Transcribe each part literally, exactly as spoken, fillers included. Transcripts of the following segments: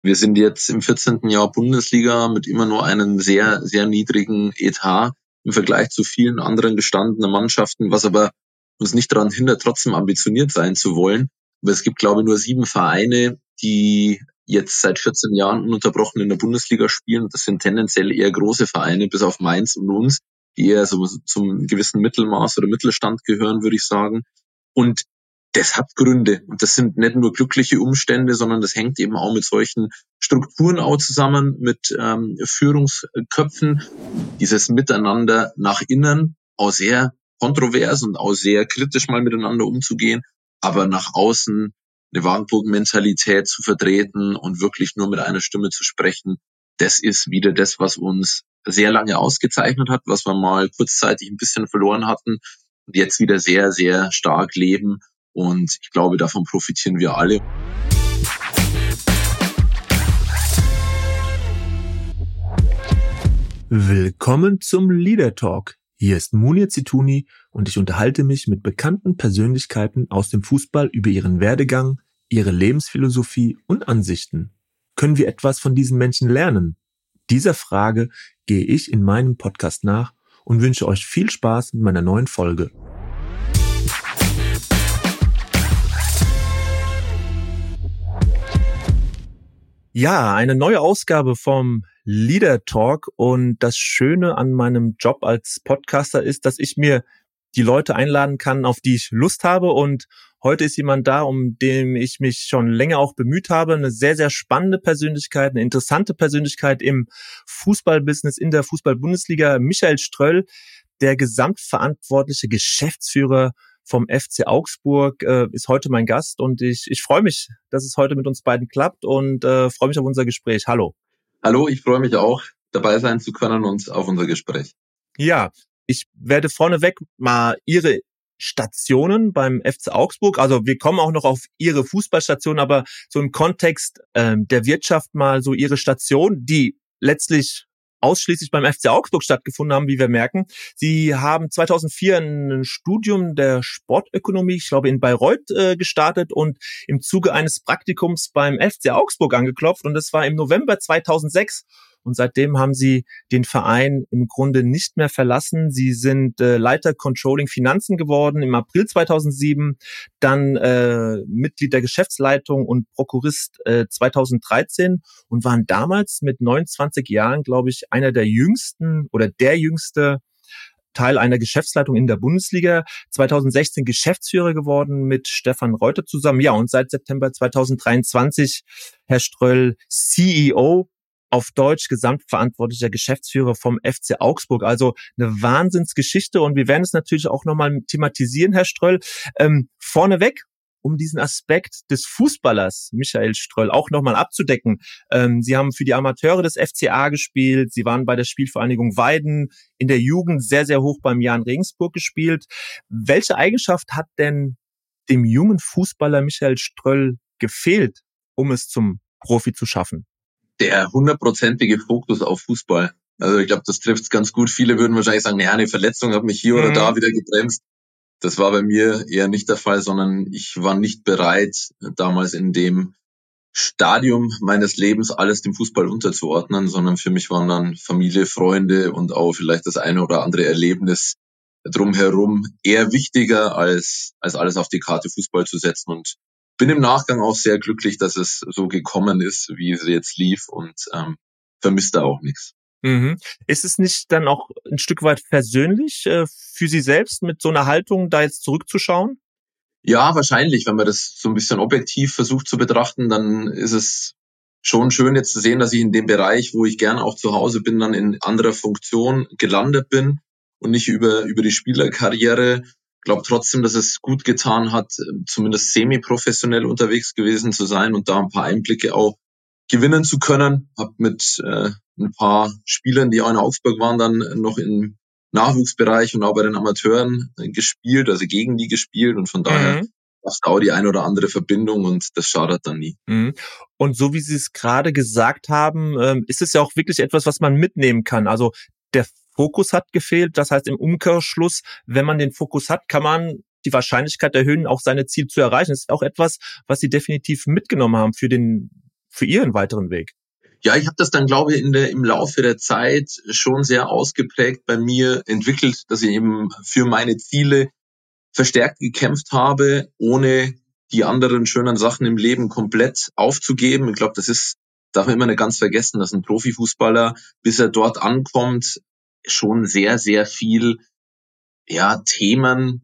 Wir sind jetzt im vierzehnten Jahr Bundesliga mit immer nur einem sehr, sehr niedrigen Etat im Vergleich zu vielen anderen gestandenen Mannschaften, was aber uns nicht daran hindert, trotzdem ambitioniert sein zu wollen. Aber es gibt, glaube ich, nur sieben Vereine, die jetzt seit vierzehn Jahren ununterbrochen in der Bundesliga spielen. Das sind tendenziell eher große Vereine, bis auf Mainz und uns, die eher so zum gewissen Mittelmaß oder Mittelstand gehören, würde ich sagen. Und das hat Gründe. Und das sind nicht nur glückliche Umstände, sondern das hängt eben auch mit solchen Strukturen auch zusammen, mit ähm, Führungsköpfen. Dieses Miteinander nach innen auch sehr kontrovers und auch sehr kritisch mal miteinander umzugehen, aber nach außen eine Wagenburg-Mentalität zu vertreten und wirklich nur mit einer Stimme zu sprechen, das ist wieder das, was uns sehr lange ausgezeichnet hat, was wir mal kurzzeitig ein bisschen verloren hatten und jetzt wieder sehr, sehr stark leben. Und ich glaube, davon profitieren wir alle. Willkommen zum Leader Talk. Hier ist Munir Zitouni und ich unterhalte mich mit bekannten Persönlichkeiten aus dem Fußball über ihren Werdegang, ihre Lebensphilosophie und Ansichten. Können wir etwas von diesen Menschen lernen? Dieser Frage gehe ich in meinem Podcast nach und wünsche euch viel Spaß mit meiner neuen Folge. Ja, eine neue Ausgabe vom Leader Talk, und das Schöne an meinem Job als Podcaster ist, dass ich mir die Leute einladen kann, auf die ich Lust habe, und heute ist jemand da, um den ich mich schon länger auch bemüht habe, eine sehr, sehr spannende Persönlichkeit, eine interessante Persönlichkeit im Fußballbusiness in der Fußball-Bundesliga, Michael Ströll, der gesamtverantwortliche Geschäftsführer vom F C Augsburg, äh, ist heute mein Gast, und ich, ich freue mich, dass es heute mit uns beiden klappt, und äh, freue mich auf unser Gespräch. Hallo. Hallo, ich freue mich auch, dabei sein zu können und auf unser Gespräch. Ja, ich werde vorneweg mal Ihre Stationen beim F C Augsburg, also wir kommen auch noch auf Ihre Fußballstation, aber so im Kontext äh, der Wirtschaft mal so Ihre Station, die letztlich ausschließlich beim F C Augsburg stattgefunden haben, wie wir merken. Sie haben zweitausendvier ein Studium der Sportökonomie, ich glaube in Bayreuth, äh, gestartet und im Zuge eines Praktikums beim F C Augsburg angeklopft, und das war im November zweitausendsechs. Und seitdem haben Sie den Verein im Grunde nicht mehr verlassen. Sie sind äh, Leiter Controlling Finanzen geworden im April zweitausendsieben, dann äh, Mitglied der Geschäftsleitung und Prokurist äh, zweitausenddreizehn und waren damals mit neunundzwanzig Jahren, glaube ich, einer der jüngsten oder der jüngste Teil einer Geschäftsleitung in der Bundesliga. zweitausendsechzehn Geschäftsführer geworden mit Stefan Reuter zusammen. Ja, und seit September zweitausenddreiundzwanzig, Herr Ströll, C E O, auf Deutsch gesamtverantwortlicher Geschäftsführer vom F C Augsburg. Also eine Wahnsinnsgeschichte, und wir werden es natürlich auch nochmal thematisieren, Herr Ströll. Ähm, vorneweg, um diesen Aspekt des Fußballers Michael Ströll auch nochmal abzudecken. Ähm, Sie haben für die Amateure des F C A gespielt, Sie waren bei der Spielvereinigung Weiden, in der Jugend sehr, sehr hoch beim Jan Regensburg gespielt. Welche Eigenschaft hat denn dem jungen Fußballer Michael Ströll gefehlt, um es zum Profi zu schaffen? Der hundertprozentige Fokus auf Fußball. Also ich glaube, das trifft es ganz gut. Viele würden wahrscheinlich sagen, naja, eine Verletzung hat mich hier mhm. oder da wieder gebremst. Das war bei mir eher nicht der Fall, sondern ich war nicht bereit, damals in dem Stadium meines Lebens alles dem Fußball unterzuordnen, sondern für mich waren dann Familie, Freunde und auch vielleicht das eine oder andere Erlebnis drumherum eher wichtiger, als, als alles auf die Karte Fußball zu setzen. Und bin im Nachgang auch sehr glücklich, dass es so gekommen ist, wie es jetzt lief, und ähm, vermisst da auch nichts. Mhm. Ist es nicht dann auch ein Stück weit persönlich äh, für Sie selbst, mit so einer Haltung da jetzt zurückzuschauen? Ja, wahrscheinlich. Wenn man das so ein bisschen objektiv versucht zu betrachten, dann ist es schon schön jetzt zu sehen, dass ich in dem Bereich, wo ich gerne auch zu Hause bin, dann in anderer Funktion gelandet bin und nicht über über die Spielerkarriere. Ich glaube trotzdem, dass es gut getan hat, zumindest semi-professionell unterwegs gewesen zu sein und da ein paar Einblicke auch gewinnen zu können. Hab mit äh, ein paar Spielern, die auch in Augsburg waren, dann noch im Nachwuchsbereich und auch bei den Amateuren gespielt, also gegen die gespielt, und von daher mhm. gab es auch die eine oder andere Verbindung, und das schadet dann nie. Mhm. Und so wie Sie es gerade gesagt haben, ähm, ist es ja auch wirklich etwas, was man mitnehmen kann. Also der Fokus hat gefehlt, das heißt im Umkehrschluss, wenn man den Fokus hat, kann man die Wahrscheinlichkeit erhöhen, auch seine Ziele zu erreichen. Das ist auch etwas, was Sie definitiv mitgenommen haben für den für Ihren weiteren Weg? Ja, ich habe das dann, glaube ich, in der, im Laufe der Zeit schon sehr ausgeprägt bei mir entwickelt, dass ich eben für meine Ziele verstärkt gekämpft habe, ohne die anderen schönen Sachen im Leben komplett aufzugeben. Ich glaube, das ist, darf man immer nicht ganz vergessen, dass ein Profifußballer, bis er dort ankommt, schon sehr, sehr viel, ja, Themen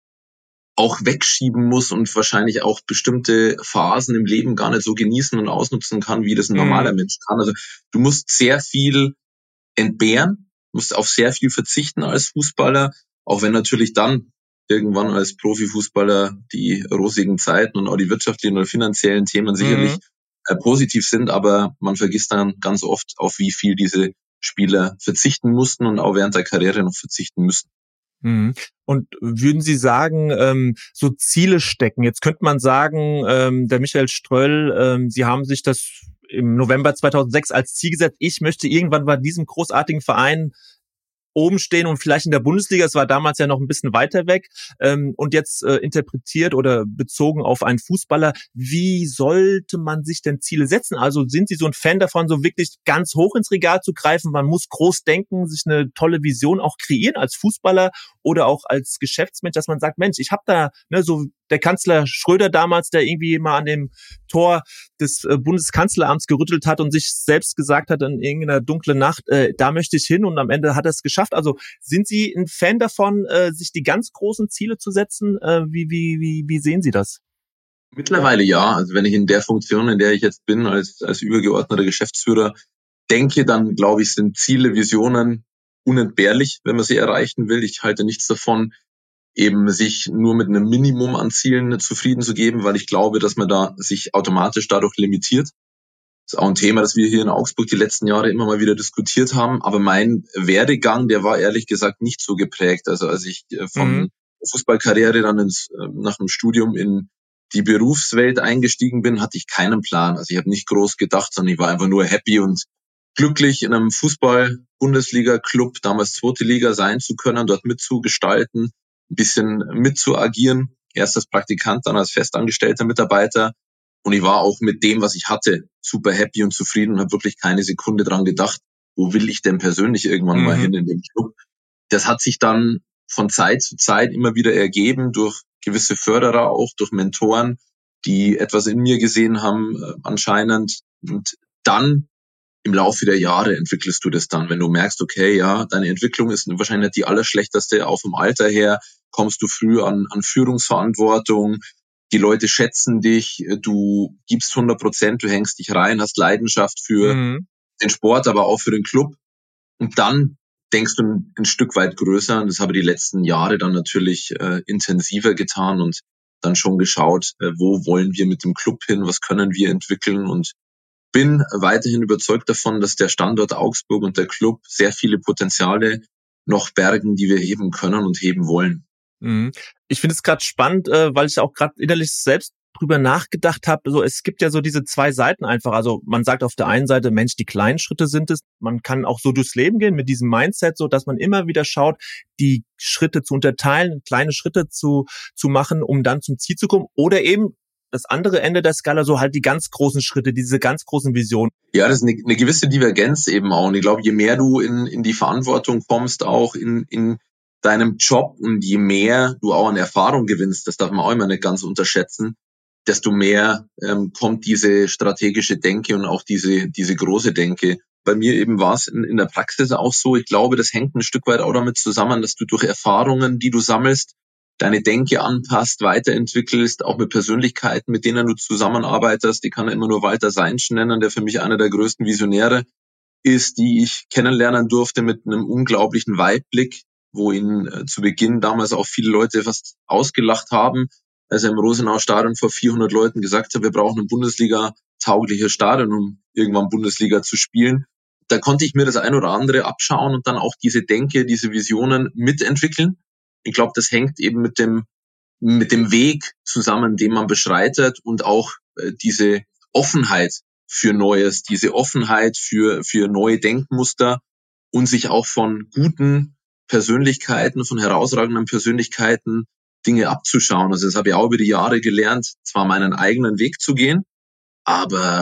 auch wegschieben muss und wahrscheinlich auch bestimmte Phasen im Leben gar nicht so genießen und ausnutzen kann, wie das ein normaler Mhm. Mensch kann. Also du musst sehr viel entbehren, musst auf sehr viel verzichten als Fußballer, auch wenn natürlich dann irgendwann als Profifußballer die rosigen Zeiten und auch die wirtschaftlichen oder finanziellen Themen sicherlich Mhm. äh, positiv sind, aber man vergisst dann ganz oft, auf wie viel diese Spieler verzichten mussten und auch während der Karriere noch verzichten müssen. Mhm. Und würden Sie sagen, ähm, so Ziele stecken? Jetzt könnte man sagen, ähm, der Michael Ströll, ähm, Sie haben sich das im November zweitausendsechs als Ziel gesetzt. Ich möchte irgendwann bei diesem großartigen Verein oben stehen und vielleicht in der Bundesliga, es war damals ja noch ein bisschen weiter weg, ähm, und jetzt äh, interpretiert oder bezogen auf einen Fußballer, wie sollte man sich denn Ziele setzen? Also sind Sie so ein Fan davon, so wirklich ganz hoch ins Regal zu greifen? Man muss groß denken, sich eine tolle Vision auch kreieren als Fußballer oder auch als Geschäftsmensch, dass man sagt, Mensch, ich habe da, ne, so der Kanzler Schröder damals, der irgendwie mal an dem Tor des äh, Bundeskanzleramts gerüttelt hat und sich selbst gesagt hat in irgendeiner dunklen Nacht, äh, da möchte ich hin, und am Ende hat er es geschafft. Also sind Sie ein Fan davon, äh, sich die ganz großen Ziele zu setzen? Äh, wie, wie, wie, wie sehen Sie das? Mittlerweile ja, also wenn ich in der Funktion, in der ich jetzt bin, als, als übergeordneter Geschäftsführer denke, dann glaube ich, sind Ziele, Visionen unentbehrlich, wenn man sie erreichen will. Ich halte nichts davon, eben sich nur mit einem Minimum an Zielen zufrieden zu geben, weil ich glaube, dass man da sich automatisch dadurch limitiert. Das ist auch ein Thema, das wir hier in Augsburg die letzten Jahre immer mal wieder diskutiert haben. Aber mein Werdegang, der war ehrlich gesagt nicht so geprägt. Also als ich Mhm. von Fußballkarriere dann ins, nach dem Studium in die Berufswelt eingestiegen bin, hatte ich keinen Plan. Also ich habe nicht groß gedacht, sondern ich war einfach nur happy und glücklich, in einem Fußball-Bundesliga-Club, damals zweite Liga, sein zu können, dort mitzugestalten, ein bisschen mitzuagieren. Erst als Praktikant, dann als festangestellter Mitarbeiter. Und ich war auch mit dem, was ich hatte, super happy und zufrieden und habe wirklich keine Sekunde dran gedacht, wo will ich denn persönlich irgendwann mal Mhm. hin in dem Club. Das hat sich dann von Zeit zu Zeit immer wieder ergeben durch gewisse Förderer, auch durch Mentoren, die etwas in mir gesehen haben, äh, anscheinend. Und dann im Laufe der Jahre entwickelst du das dann, wenn du merkst, okay, ja, deine Entwicklung ist wahrscheinlich nicht die allerschlechteste, auch vom Alter her kommst du früh an, an Führungsverantwortung, die Leute schätzen dich, du gibst hundert Prozent, du hängst dich rein, hast Leidenschaft für Mhm. den Sport, aber auch für den Club, und dann denkst du ein, ein Stück weit größer, und das habe ich die letzten Jahre dann natürlich äh, intensiver getan und dann schon geschaut, äh, wo wollen wir mit dem Club hin, was können wir entwickeln, und bin weiterhin überzeugt davon, dass der Standort Augsburg und der Club sehr viele Potenziale noch bergen, die wir heben können und heben wollen. Mhm. Ich finde es gerade spannend, äh, weil ich auch gerade innerlich selbst drüber nachgedacht habe. So, es gibt ja so diese zwei Seiten einfach. Also man sagt auf der einen Seite, Mensch, die kleinen Schritte sind es. Man kann auch so durchs Leben gehen mit diesem Mindset, so dass man immer wieder schaut, die Schritte zu unterteilen, kleine Schritte zu zu machen, um dann zum Ziel zu kommen. Oder eben das andere Ende der Skala, so halt die ganz großen Schritte, diese ganz großen Visionen. Ja, das ist eine, eine gewisse Divergenz eben auch. Und ich glaube, je mehr du in, in die Verantwortung kommst, auch in, in deinem Job, und je mehr du auch an Erfahrung gewinnst, das darf man auch immer nicht ganz unterschätzen, desto mehr ähm, kommt diese strategische Denke und auch diese, diese große Denke. Bei mir eben war es in, in der Praxis auch so. Ich glaube, das hängt ein Stück weit auch damit zusammen, dass du durch Erfahrungen, die du sammelst, deine Denke anpasst, weiterentwickelst, auch mit Persönlichkeiten, mit denen du zusammenarbeitest. Die kann immer nur Walter Seinsch nennen, der für mich einer der größten Visionäre ist, die ich kennenlernen durfte, mit einem unglaublichen Weitblick, wo ihn äh, zu Beginn damals auch viele Leute fast ausgelacht haben, als er im Rosenau-Stadion vor vierhundert Leuten gesagt hat, wir brauchen ein Bundesliga-taugliches Stadion, um irgendwann Bundesliga zu spielen. Da konnte ich mir das ein oder andere abschauen und dann auch diese Denke, diese Visionen mitentwickeln. Ich glaube, das hängt eben mit dem mit dem Weg zusammen, den man beschreitet, und auch äh, diese Offenheit für Neues, diese Offenheit für, für neue Denkmuster und sich auch von guten Persönlichkeiten, von herausragenden Persönlichkeiten Dinge abzuschauen. Also das habe ich auch über die Jahre gelernt, zwar meinen eigenen Weg zu gehen, aber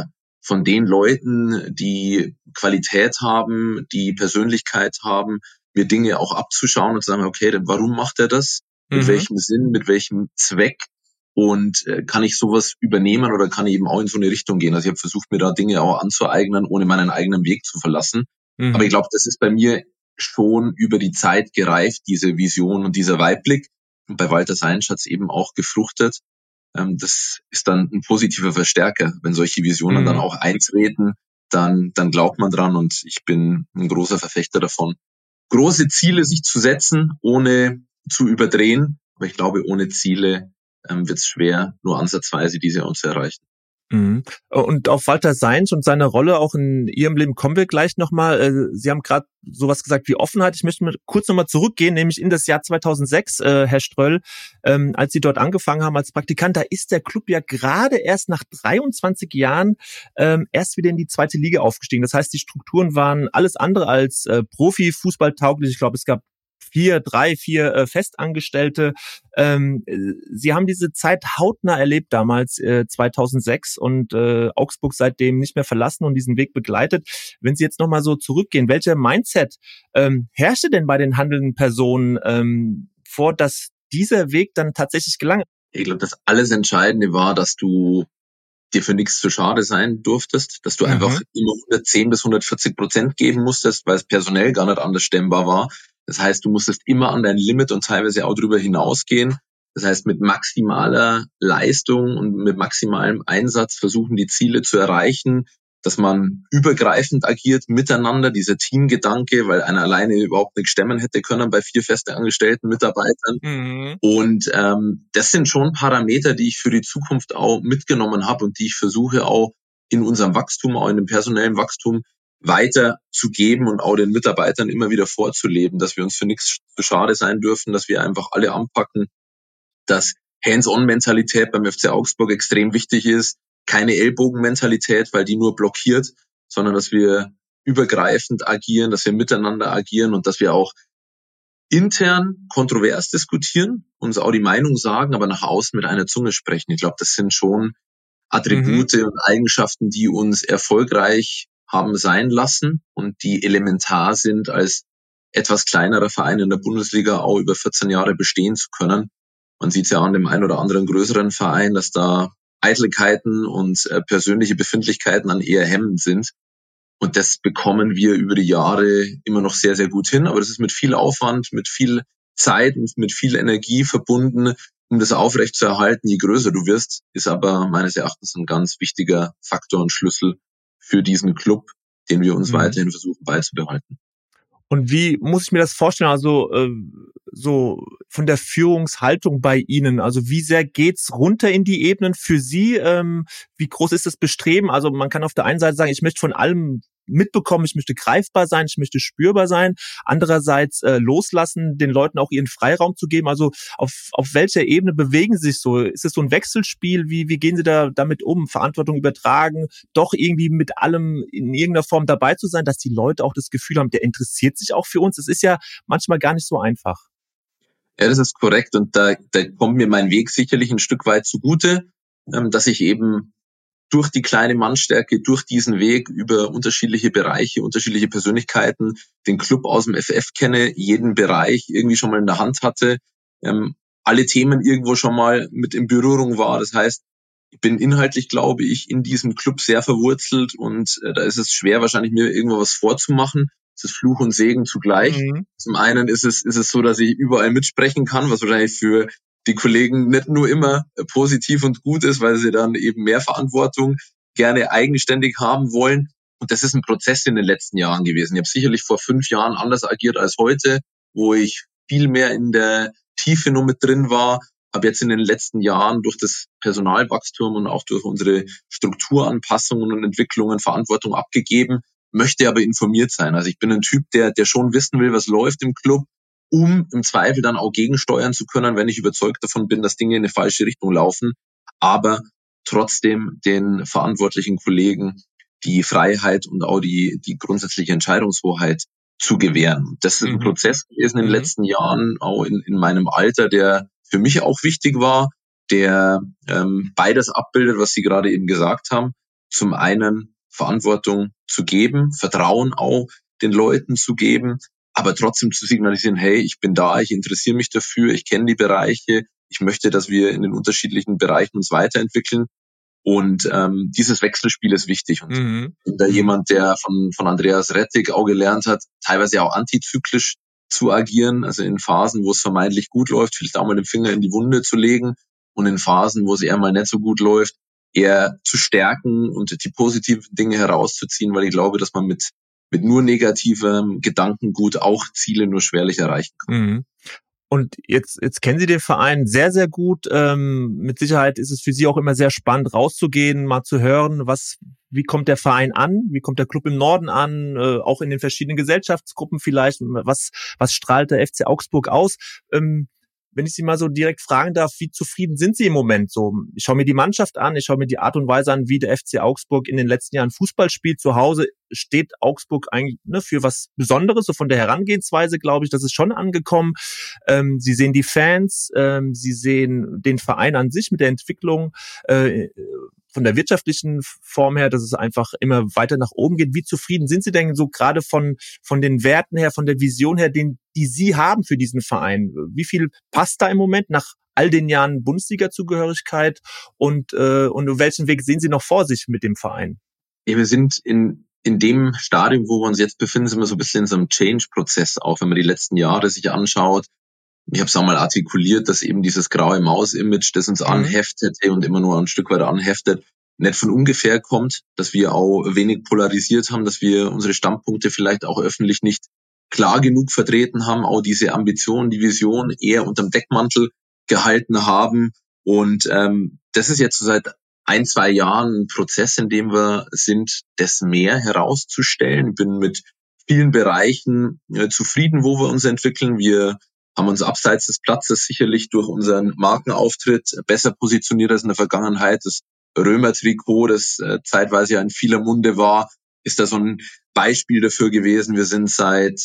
von den Leuten, die Qualität haben, die Persönlichkeit haben, mir Dinge auch abzuschauen und zu sagen, okay, dann warum macht er das? Mit Mhm. welchem Sinn, mit welchem Zweck? Und äh, kann ich sowas übernehmen oder kann ich eben auch in so eine Richtung gehen? Also ich habe versucht, mir da Dinge auch anzueignen, ohne meinen eigenen Weg zu verlassen. Mhm. Aber ich glaube, das ist bei mir schon über die Zeit gereift, diese Vision und dieser Weitblick. Und bei Walter Seinsch hat es eben auch gefruchtet. Ähm, das ist dann ein positiver Verstärker. Wenn solche Visionen Mhm. dann auch eintreten, dann, dann glaubt man dran und ich bin ein großer Verfechter davon, große Ziele sich zu setzen, ohne zu überdrehen. Aber ich glaube, ohne Ziele ähm, wird es schwer, nur ansatzweise diese auch zu erreichen. Mhm. Und auf Walter Seinsch und seine Rolle auch in Ihrem Leben kommen wir gleich nochmal. Äh, Sie haben gerade sowas gesagt wie Offenheit. Ich möchte mal kurz nochmal zurückgehen, nämlich in das Jahr zweitausendsechs, äh, Herr Ströll, ähm, als Sie dort angefangen haben als Praktikant. Da ist der Club ja gerade erst nach dreiundzwanzig Jahren ähm, erst wieder in die zweite Liga aufgestiegen. Das heißt, die Strukturen waren alles andere als äh, Profifußball tauglich. Ich glaube, es gab vier, drei, vier äh, Festangestellte. Ähm, Sie haben diese Zeit hautnah erlebt damals, äh, zweitausendsechs, und äh, Augsburg seitdem nicht mehr verlassen und diesen Weg begleitet. Wenn Sie jetzt nochmal so zurückgehen, welcher Mindset ähm, herrschte denn bei den handelnden Personen ähm, vor, dass dieser Weg dann tatsächlich gelang? Ich glaube, das alles Entscheidende war, dass du dir für nichts zu schade sein durftest, dass du einfach Mhm. immer hundertzehn bis hundertvierzig Prozent geben musstest, weil es personell gar nicht anders stemmbar war. Das heißt, du musstest immer an dein Limit und teilweise auch drüber hinausgehen. Das heißt, mit maximaler Leistung und mit maximalem Einsatz versuchen, die Ziele zu erreichen, dass man übergreifend agiert miteinander, dieser Teamgedanke, weil einer alleine überhaupt nicht stemmen hätte können bei vier feste angestellten Mitarbeitern. Mhm. Und ähm, das sind schon Parameter, die ich für die Zukunft auch mitgenommen habe und die ich versuche auch in unserem Wachstum, auch in dem personellen Wachstum weiterzugeben und auch den Mitarbeitern immer wieder vorzuleben, dass wir uns für nichts zu schade sein dürfen, dass wir einfach alle anpacken, dass Hands-on-Mentalität beim F C Augsburg extrem wichtig ist, keine Ellbogen-Mentalität, weil die nur blockiert, sondern dass wir übergreifend agieren, dass wir miteinander agieren und dass wir auch intern kontrovers diskutieren, uns auch die Meinung sagen, aber nach außen mit einer Zunge sprechen. Ich glaube, das sind schon Mhm. Attribute und Eigenschaften, die uns erfolgreich haben sein lassen und die elementar sind, als etwas kleinerer Verein in der Bundesliga auch über vierzehn Jahre bestehen zu können. Man sieht es ja an dem einen oder anderen größeren Verein, dass da Eitelkeiten und äh, persönliche Befindlichkeiten dann eher hemmend sind. Und das bekommen wir über die Jahre immer noch sehr, sehr gut hin. Aber das ist mit viel Aufwand, mit viel Zeit und mit viel Energie verbunden, um das aufrechtzuerhalten. Je größer du wirst, ist aber meines Erachtens ein ganz wichtiger Faktor und Schlüssel für diesen Club, den wir uns Mhm. weiterhin versuchen beizubehalten. Und wie muss ich mir das vorstellen? Also äh, so von der Führungshaltung bei Ihnen. Also wie sehr geht's runter in die Ebenen für Sie? Ähm, wie groß ist das Bestreben? Also man kann auf der einen Seite sagen, ich möchte von allem mitbekommen, ich möchte greifbar sein, ich möchte spürbar sein. Andererseits äh, loslassen, den Leuten auch ihren Freiraum zu geben. Also auf auf welcher Ebene bewegen Sie sich so? Ist es so ein Wechselspiel? Wie wie gehen Sie da damit um? Verantwortung übertragen, doch irgendwie mit allem in irgendeiner Form dabei zu sein, dass die Leute auch das Gefühl haben, der interessiert sich auch für uns. Es ist ja manchmal gar nicht so einfach. Ja, das ist korrekt und da, da kommt mir mein Weg sicherlich ein Stück weit zugute, ähm, dass ich eben durch die kleine Mannstärke, durch diesen Weg über unterschiedliche Bereiche, unterschiedliche Persönlichkeiten, den Club aus dem F F kenne, jeden Bereich irgendwie schon mal in der Hand hatte, ähm, alle Themen irgendwo schon mal mit in Berührung war. Das heißt, ich bin inhaltlich, glaube ich, in diesem Club sehr verwurzelt und äh, da ist es schwer, wahrscheinlich mir irgendwo was vorzumachen. Es ist Fluch und Segen zugleich. Mhm. Zum einen ist es, ist es so, dass ich überall mitsprechen kann, was wahrscheinlich für die Kollegen nicht nur immer positiv und gut ist, weil sie dann eben mehr Verantwortung gerne eigenständig haben wollen. Und das ist ein Prozess in den letzten Jahren gewesen. Ich habe sicherlich vor fünf Jahren anders agiert als heute, wo ich viel mehr in der Tiefe nur mit drin war. Habe jetzt in den letzten Jahren durch das Personalwachstum und auch durch unsere Strukturanpassungen und Entwicklungen Verantwortung abgegeben, möchte aber informiert sein. Also ich bin ein Typ, der, der schon wissen will, was läuft im Club, um im Zweifel dann auch gegensteuern zu können, wenn ich überzeugt davon bin, dass Dinge in eine falsche Richtung laufen, aber trotzdem den verantwortlichen Kollegen die Freiheit und auch die, die grundsätzliche Entscheidungshoheit zu gewähren. Das ist ein Mhm. Prozess gewesen in den Mhm. letzten Jahren, auch in, in meinem Alter, der für mich auch wichtig war, der ähm, beides abbildet, was Sie gerade eben gesagt haben. Zum einen Verantwortung zu geben, Vertrauen auch den Leuten zu geben, aber trotzdem zu signalisieren, hey, ich bin da, ich interessiere mich dafür, ich kenne die Bereiche, ich möchte, dass wir in den unterschiedlichen Bereichen uns weiterentwickeln. Und ähm, dieses Wechselspiel ist wichtig. Und Mhm. da Mhm. jemand, der von, von Andreas Rettig auch gelernt hat, teilweise auch antizyklisch zu agieren, also in Phasen, wo es vermeintlich gut läuft, vielleicht auch mal den Finger in die Wunde zu legen und in Phasen, wo es eher mal nicht so gut läuft, eher zu stärken und die positiven Dinge herauszuziehen, weil ich glaube, dass man mit, mit nur negativem Gedankengut auch Ziele nur schwerlich erreichen kann. Mhm. Und jetzt, jetzt kennen Sie den Verein sehr, sehr gut. Ähm, mit Sicherheit ist es für Sie auch immer sehr spannend, rauszugehen, mal zu hören, was, wie kommt der Verein an? Wie kommt der Club im Norden an? Äh, auch in den verschiedenen Gesellschaftsgruppen vielleicht. Was, was strahlt der F C Augsburg aus? Ähm, wenn ich Sie mal so direkt fragen darf, wie zufrieden sind Sie im Moment so? Ich schaue mir die Mannschaft an, ich schaue mir die Art und Weise an, wie der F C Augsburg in den letzten Jahren Fußball spielt. Zu Hause steht Augsburg eigentlich ne, für was Besonderes, so von der Herangehensweise, glaube ich, das ist schon angekommen. Ähm, Sie sehen die Fans, ähm, Sie sehen den Verein an sich mit der Entwicklung, äh, von der wirtschaftlichen Form her, dass es einfach immer weiter nach oben geht. Wie zufrieden sind Sie denn so gerade von von den Werten her, von der Vision her, den die Sie haben für diesen Verein? Wie viel passt da im Moment nach all den Jahren Bundesliga-Zugehörigkeit und äh, und welchen Weg sehen Sie noch vor sich mit dem Verein? Ja, wir sind in in dem Stadium, wo wir uns jetzt befinden, sind wir so ein bisschen in so einem Change-Prozess, auch wenn man die letzten Jahre sich anschaut. Ich habe es auch mal artikuliert, dass eben dieses graue Maus-Image, das uns Mhm. anheftete und immer nur ein Stück weit anheftet, nicht von ungefähr kommt, dass wir auch wenig polarisiert haben, dass wir unsere Standpunkte vielleicht auch öffentlich nicht klar genug vertreten haben, auch diese Ambition, die Vision eher unterm Deckmantel gehalten haben. Und ähm, das ist jetzt so seit ein, zwei Jahren ein Prozess, in dem wir sind, das mehr herauszustellen. Ich bin mit vielen Bereichen äh, zufrieden, wo wir uns entwickeln. Wir haben uns abseits des Platzes sicherlich durch unseren Markenauftritt besser positioniert als in der Vergangenheit. Das Römer-Trikot, das äh, zeitweise ja in vieler Munde war, ist da so ein Beispiel dafür gewesen. Wir sind seit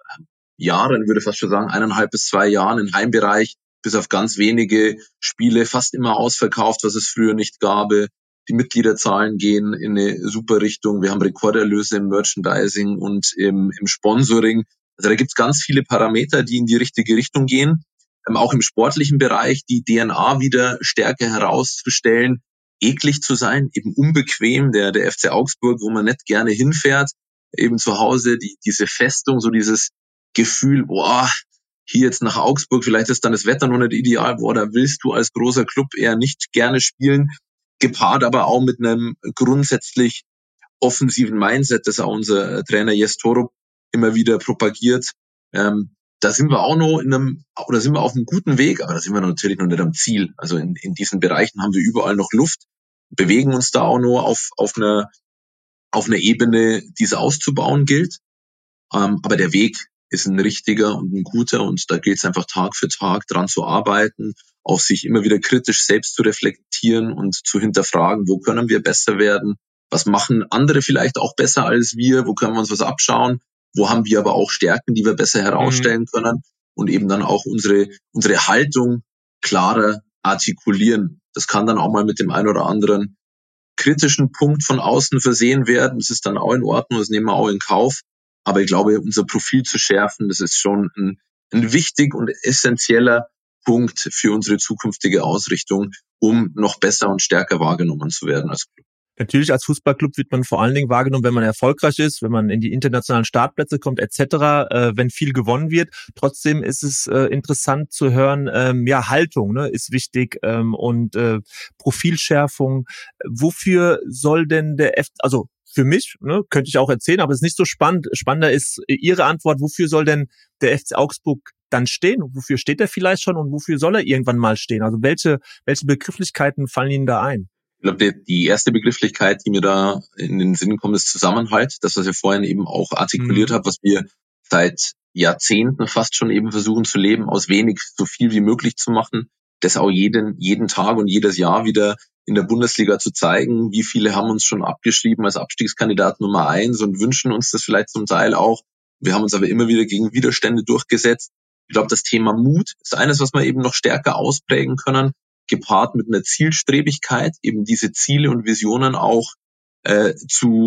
Jahren, würde ich fast schon sagen, eineinhalb bis zwei Jahren im Heimbereich, bis auf ganz wenige Spiele, fast immer ausverkauft, was es früher nicht gab. Die Mitgliederzahlen gehen in eine super Richtung. Wir haben Rekorderlöse im Merchandising und im, im Sponsoring. Also da gibt es ganz viele Parameter, die in die richtige Richtung gehen. Ähm, auch im sportlichen Bereich die D N A wieder stärker herauszustellen, eklig zu sein, eben unbequem, der, der F C Augsburg, wo man nicht gerne hinfährt, eben zu Hause, die, diese Festung, so dieses Gefühl, boah, hier jetzt nach Augsburg, vielleicht ist dann das Wetter noch nicht ideal, boah, da willst du als großer Club eher nicht gerne spielen, gepaart aber auch mit einem grundsätzlich offensiven Mindset, das auch unser Trainer Jes Torup immer wieder propagiert. Ähm, da sind wir auch noch in einem, oder sind wir auf einem guten Weg, aber da sind wir natürlich noch nicht am Ziel. Also in, in diesen Bereichen haben wir überall noch Luft, bewegen uns da auch noch auf, auf einer, auf einer Ebene, die es auszubauen gilt. Ähm, aber der Weg ist ein richtiger und ein guter und da gilt es einfach Tag für Tag dran zu arbeiten, auf sich immer wieder kritisch selbst zu reflektieren und zu hinterfragen, wo können wir besser werden, was machen andere vielleicht auch besser als wir, wo können wir uns was abschauen, wo haben wir aber auch Stärken, die wir besser Mhm. herausstellen können und eben dann auch unsere, unsere Haltung klarer artikulieren. Das kann dann auch mal mit dem einen oder anderen kritischen Punkt von außen versehen werden. Das ist dann auch in Ordnung, das nehmen wir auch in Kauf. Aber ich glaube, unser Profil zu schärfen, das ist schon ein, ein wichtig und essentieller Punkt für unsere zukünftige Ausrichtung, um noch besser und stärker wahrgenommen zu werden als Club. Natürlich als Fußballclub wird man vor allen Dingen wahrgenommen, wenn man erfolgreich ist, wenn man in die internationalen Startplätze kommt et cetera, äh, wenn viel gewonnen wird. Trotzdem ist es äh, interessant zu hören, ähm, ja, Haltung ne, ist wichtig ähm, und äh, Profilschärfung. Wofür soll denn der F... Also für mich, ne, könnte ich auch erzählen, aber es ist nicht so spannend. Spannender ist Ihre Antwort, wofür soll denn der F C Augsburg dann stehen? Wofür steht er vielleicht schon und wofür soll er irgendwann mal stehen? Also welche, welche Begrifflichkeiten fallen Ihnen da ein? Ich glaube, die erste Begrifflichkeit, die mir da in den Sinn kommt, ist Zusammenhalt. Das, was ich vorhin eben auch artikuliert Mhm. habe, was wir seit Jahrzehnten fast schon eben versuchen zu leben, aus wenig so viel wie möglich zu machen. Das auch jeden, jeden Tag und jedes Jahr wieder in der Bundesliga zu zeigen. Wie viele haben uns schon abgeschrieben als Abstiegskandidat Nummer eins und wünschen uns das vielleicht zum Teil auch. Wir haben uns aber immer wieder gegen Widerstände durchgesetzt. Ich glaube, das Thema Mut ist eines, was wir eben noch stärker ausprägen können, gepaart mit einer Zielstrebigkeit, eben diese Ziele und Visionen auch äh, zu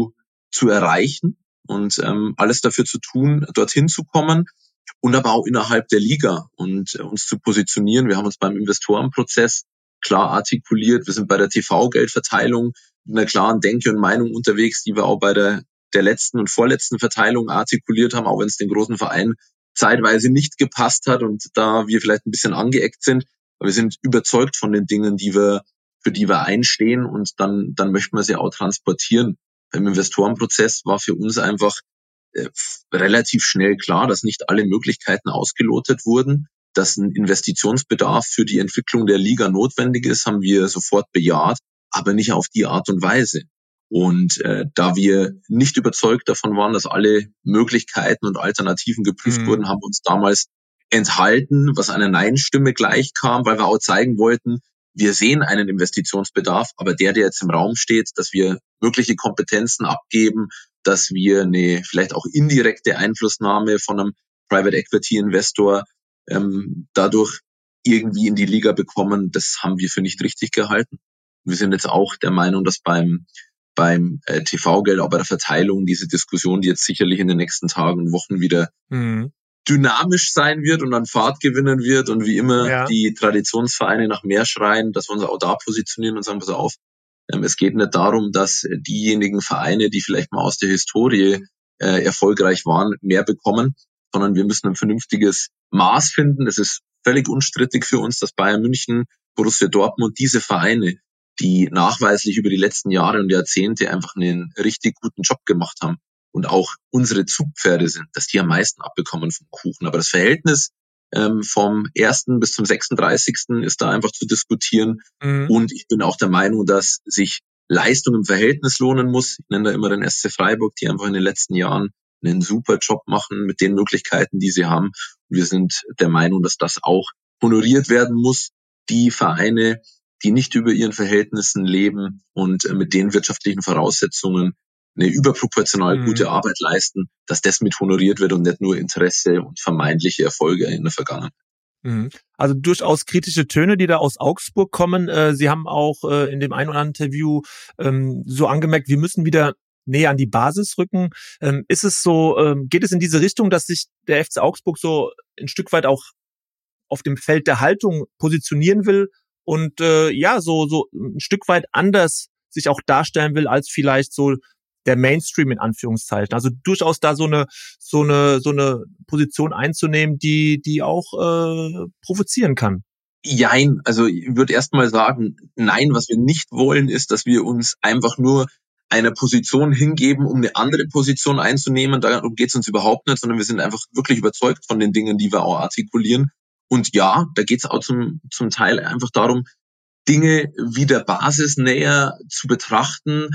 zu erreichen und ähm, alles dafür zu tun, dorthin zu kommen und aber auch innerhalb der Liga und äh, uns zu positionieren. Wir haben uns beim Investorenprozess klar artikuliert. Wir sind bei der T V-Geldverteilung mit einer klaren Denke und Meinung unterwegs, die wir auch bei der, der letzten und vorletzten Verteilung artikuliert haben, auch wenn es den großen Vereinen zeitweise nicht gepasst hat und da wir vielleicht ein bisschen angeeckt sind. Aber wir sind überzeugt von den Dingen, die wir, für die wir einstehen und dann, dann möchten wir sie auch transportieren. Beim Investorenprozess war für uns einfach äh, relativ schnell klar, dass nicht alle Möglichkeiten ausgelotet wurden, dass ein Investitionsbedarf für die Entwicklung der Liga notwendig ist, haben wir sofort bejaht, aber nicht auf die Art und Weise. Und äh, da wir nicht überzeugt davon waren, dass alle Möglichkeiten und Alternativen geprüft Mhm. wurden, haben wir uns damals enthalten, was einer Nein-Stimme gleichkam, weil wir auch zeigen wollten, wir sehen einen Investitionsbedarf, aber der, der jetzt im Raum steht, dass wir wirkliche Kompetenzen abgeben, dass wir eine vielleicht auch indirekte Einflussnahme von einem Private Equity Investor ähm, dadurch irgendwie in die Liga bekommen, das haben wir für nicht richtig gehalten. Wir sind jetzt auch der Meinung, dass beim beim äh, T V-Geld, auch bei der Verteilung, diese Diskussion, die jetzt sicherlich in den nächsten Tagen und Wochen wieder Mhm. dynamisch sein wird und an Fahrt gewinnen wird und wie immer Ja. die Traditionsvereine nach mehr schreien, dass wir uns auch da positionieren und sagen, pass auf, ähm, es geht nicht darum, dass diejenigen Vereine, die vielleicht mal aus der Historie äh, erfolgreich waren, mehr bekommen, sondern wir müssen ein vernünftiges Maß finden. Es ist völlig unstrittig für uns, dass Bayern München, Borussia Dortmund, diese Vereine, die nachweislich über die letzten Jahre und Jahrzehnte einfach einen richtig guten Job gemacht haben und auch unsere Zugpferde sind, dass die am meisten abbekommen vom Kuchen. Aber das Verhältnis ähm, vom ersten bis zum sechsunddreißigsten ist da einfach zu diskutieren. Mhm. Und ich bin auch der Meinung, dass sich Leistung im Verhältnis lohnen muss. Ich nenne da immer den S C Freiburg, die einfach in den letzten Jahren einen super Job machen mit den Möglichkeiten, die sie haben. Wir sind der Meinung, dass das auch honoriert werden muss. Die Vereine, die nicht über ihren Verhältnissen leben und mit den wirtschaftlichen Voraussetzungen eine überproportional Mhm. gute Arbeit leisten, dass das mit honoriert wird und nicht nur Interesse und vermeintliche Erfolge in der Vergangenheit. Mhm. Also durchaus kritische Töne, die da aus Augsburg kommen. Äh, Sie haben auch äh, in dem einen oder anderen Interview ähm, so angemerkt, wir müssen wieder näher an die Basis rücken. Ähm, ist es so, ähm, geht es in diese Richtung, dass sich der F C Augsburg so ein Stück weit auch auf dem Feld der Haltung positionieren will und äh, ja, so so ein Stück weit anders sich auch darstellen will als vielleicht so der Mainstream in Anführungszeichen. Also durchaus da so eine so eine so eine Position einzunehmen, die die auch äh, provozieren kann. Jein, also ich würde erstmal sagen, nein, was wir nicht wollen, ist, dass wir uns einfach nur einer Position hingeben, um eine andere Position einzunehmen. Darum geht es uns überhaupt nicht, sondern wir sind einfach wirklich überzeugt von den Dingen, die wir auch artikulieren. Und ja, da geht es auch zum, zum Teil einfach darum, Dinge wieder basisnäher zu betrachten.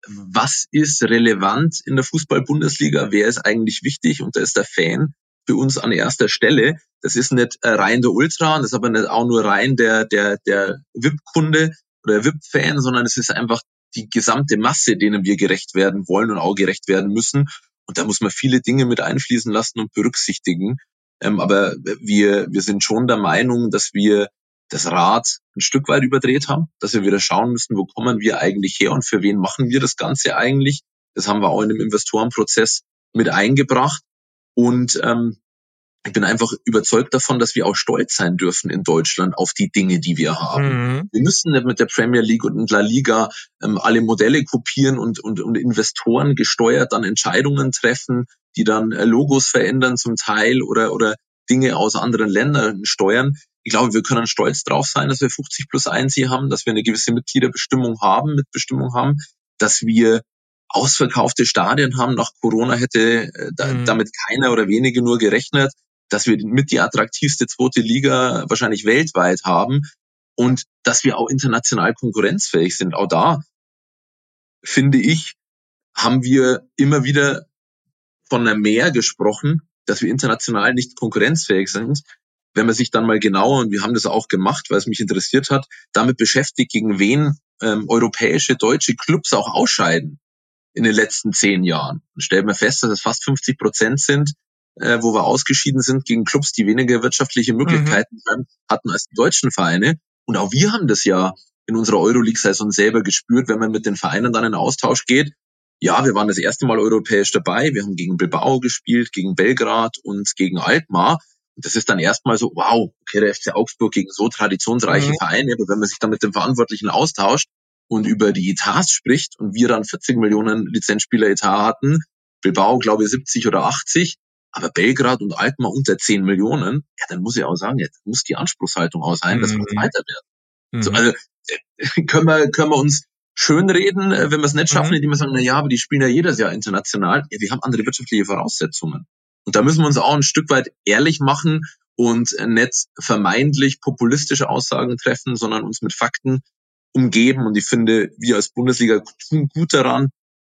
Was ist relevant in der Fußball-Bundesliga? Wer ist eigentlich wichtig? Und da ist der Fan für uns an erster Stelle. Das ist nicht rein der Ultra, das ist aber nicht auch nur rein der, der, der V I P-Kunde oder V I P-Fan, sondern es ist einfach die gesamte Masse, denen wir gerecht werden wollen und auch gerecht werden müssen. Und da muss man viele Dinge mit einfließen lassen und berücksichtigen. Ähm, aber wir, wir sind schon der Meinung, dass wir das Rad ein Stück weit überdreht haben, dass wir wieder schauen müssen, wo kommen wir eigentlich her und für wen machen wir das Ganze eigentlich. Das haben wir auch in dem Investorenprozess mit eingebracht. Und ähm, ich bin einfach überzeugt davon, dass wir auch stolz sein dürfen in Deutschland auf die Dinge, die wir haben. Mhm. Wir müssen nicht mit der Premier League und La Liga ähm, alle Modelle kopieren und, und, und Investoren gesteuert dann Entscheidungen treffen, die dann äh, Logos verändern zum Teil oder, oder Dinge aus anderen Ländern steuern. Ich glaube, wir können stolz drauf sein, dass wir fünfzig plus eins hier haben, dass wir eine gewisse Mitgliederbestimmung haben, Mitbestimmung haben, dass wir ausverkaufte Stadien haben. Nach Corona hätte äh, Mhm. damit keiner oder wenige nur gerechnet, dass wir mit die attraktivste zweite Liga wahrscheinlich weltweit haben und dass wir auch international konkurrenzfähig sind. Auch da, finde ich, haben wir immer wieder von einer Mehr gesprochen, dass wir international nicht konkurrenzfähig sind. Wenn man sich dann mal genauer, und wir haben das auch gemacht, weil es mich interessiert hat, damit beschäftigt, gegen wen ähm, europäische, deutsche Clubs auch ausscheiden in den letzten zehn Jahren. Dann stellt man fest, dass es fast fünfzig Prozent sind, äh, wo wir ausgeschieden sind gegen Clubs, die weniger wirtschaftliche Möglichkeiten Mhm. hatten als die deutschen Vereine. Und auch wir haben das ja in unserer Euroleague-Saison selber gespürt, wenn man mit den Vereinen dann in Austausch geht. Ja, wir waren das erste Mal europäisch dabei. Wir haben gegen Bilbao gespielt, gegen Belgrad und gegen Alkmaar. Und das ist dann erstmal so, wow, okay, der F C Augsburg gegen so traditionsreiche Mhm. Vereine. Aber wenn man sich dann mit dem Verantwortlichen austauscht und über die Etats spricht und wir dann vierzig Millionen Lizenzspieler-Etat hatten, Bilbao glaube ich siebzig oder achtzig, aber Belgrad und Alkmaar unter zehn Millionen, ja, dann muss ich auch sagen, jetzt muss die Anspruchshaltung auch sein, dass wir Mhm. Zweiter werden. So, Mhm. also äh, können wir, können wir uns schönreden, äh, wenn wir es nicht schaffen, Mhm. indem wir sagen, na ja, aber die spielen ja jedes Jahr international. Ja, wir haben andere wirtschaftliche Voraussetzungen. Und da müssen wir uns auch ein Stück weit ehrlich machen und nicht vermeintlich populistische Aussagen treffen, sondern uns mit Fakten umgeben. Und ich finde, wir als Bundesliga tun gut daran,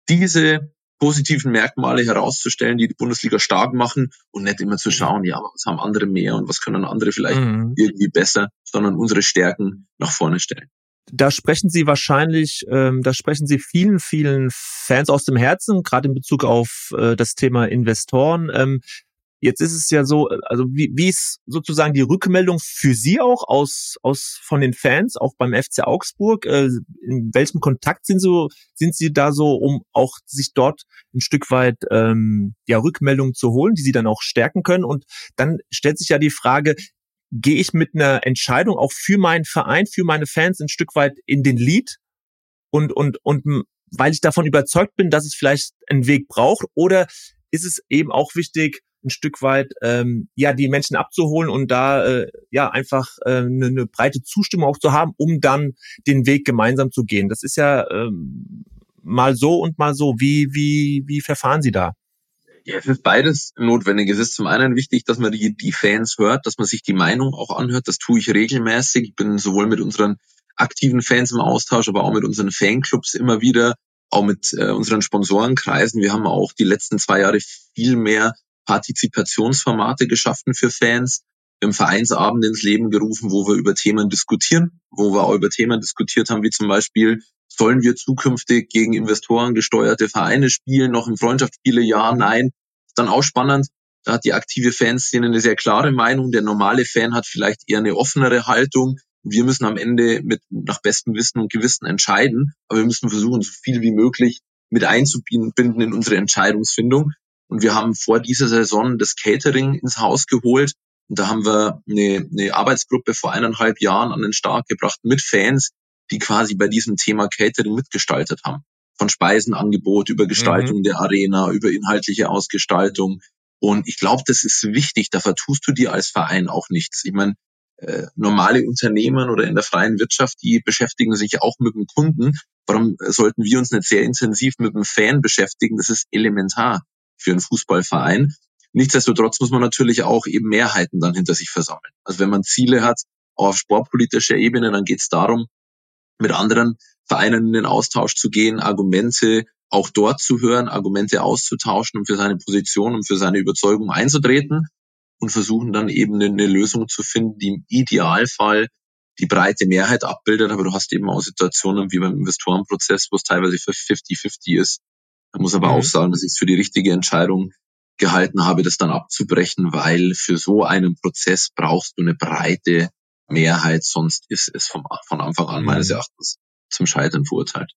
diese positiven Merkmale herauszustellen, die die Bundesliga stark machen und nicht immer zu schauen, ja, was haben andere mehr und was können andere vielleicht Mhm. irgendwie besser, sondern unsere Stärken nach vorne stellen. Da sprechen Sie wahrscheinlich, ähm, da sprechen Sie vielen, vielen Fans aus dem Herzen, gerade in Bezug auf äh, das Thema Investoren. Ähm, jetzt ist es ja so, also wie, wie ist sozusagen die Rückmeldung für Sie auch aus, aus von den Fans, auch beim F C Augsburg? Äh, in welchem Kontakt sind so, sind Sie da so, um auch sich dort ein Stück weit ähm, ja Rückmeldungen zu holen, die Sie dann auch stärken können? Und dann stellt sich ja die Frage, gehe ich mit einer Entscheidung auch für meinen Verein, für meine Fans ein Stück weit in den Lead und, und, und weil ich davon überzeugt bin, dass es vielleicht einen Weg braucht, oder ist es eben auch wichtig, ein Stück weit ähm, ja die Menschen abzuholen und da äh, ja einfach äh, eine, eine breite Zustimmung auch zu haben, um dann den Weg gemeinsam zu gehen. Das ist ja ähm, mal so und mal so. Wie wie wie verfahren Sie da? Ja, es ist beides notwendig. Es ist zum einen wichtig, dass man die, die Fans hört, dass man sich die Meinung auch anhört. Das tue ich regelmäßig. Ich bin sowohl mit unseren aktiven Fans im Austausch, aber auch mit unseren Fanclubs immer wieder, auch mit äh, unseren Sponsorenkreisen. Wir haben auch die letzten zwei Jahre viel mehr Partizipationsformate geschaffen für Fans. Wir haben Vereinsabende ins Leben gerufen, wo wir über Themen diskutieren, wo wir auch über Themen diskutiert haben, wie zum Beispiel, sollen wir zukünftig gegen Investoren gesteuerte Vereine spielen, noch im Freundschaftsspiele? Ja, nein. Ist dann auch spannend. Da hat die aktive Fanszene eine sehr klare Meinung. Der normale Fan hat vielleicht eher eine offenere Haltung. Wir müssen am Ende mit nach bestem Wissen und Gewissen entscheiden, aber wir müssen versuchen, so viel wie möglich mit einzubinden in unsere Entscheidungsfindung. Und wir haben vor dieser Saison das Catering ins Haus geholt. Und da haben wir eine, eine Arbeitsgruppe vor eineinhalb Jahren an den Start gebracht mit Fans, die quasi bei diesem Thema Catering mitgestaltet haben. Von Speisenangebot über Mhm. Gestaltung der Arena, über inhaltliche Ausgestaltung. Und ich glaube, das ist wichtig. Da vertust du dir als Verein auch nichts. Ich meine, äh, normale Unternehmen oder in der freien Wirtschaft, die beschäftigen sich auch mit dem Kunden. Warum sollten wir uns nicht sehr intensiv mit dem Fan beschäftigen? Das ist elementar für einen Fußballverein. Nichtsdestotrotz muss man natürlich auch eben Mehrheiten dann hinter sich versammeln. Also wenn man Ziele hat, auch auf sportpolitischer Ebene, dann geht es darum, mit anderen Vereinen in den Austausch zu gehen, Argumente auch dort zu hören, Argumente auszutauschen und für seine Position und für seine Überzeugung einzutreten und versuchen dann eben eine Lösung zu finden, die im Idealfall die breite Mehrheit abbildet. Aber du hast eben auch Situationen wie beim Investorenprozess, wo es teilweise fünfzig fünfzig ist. Man muss aber auch Mhm. sagen, dass ich es für die richtige Entscheidung gehalten habe, das dann abzubrechen, weil für so einen Prozess brauchst du eine breite Mehrheit, sonst ist es vom, von Anfang an meines Mhm. Erachtens zum Scheitern verurteilt.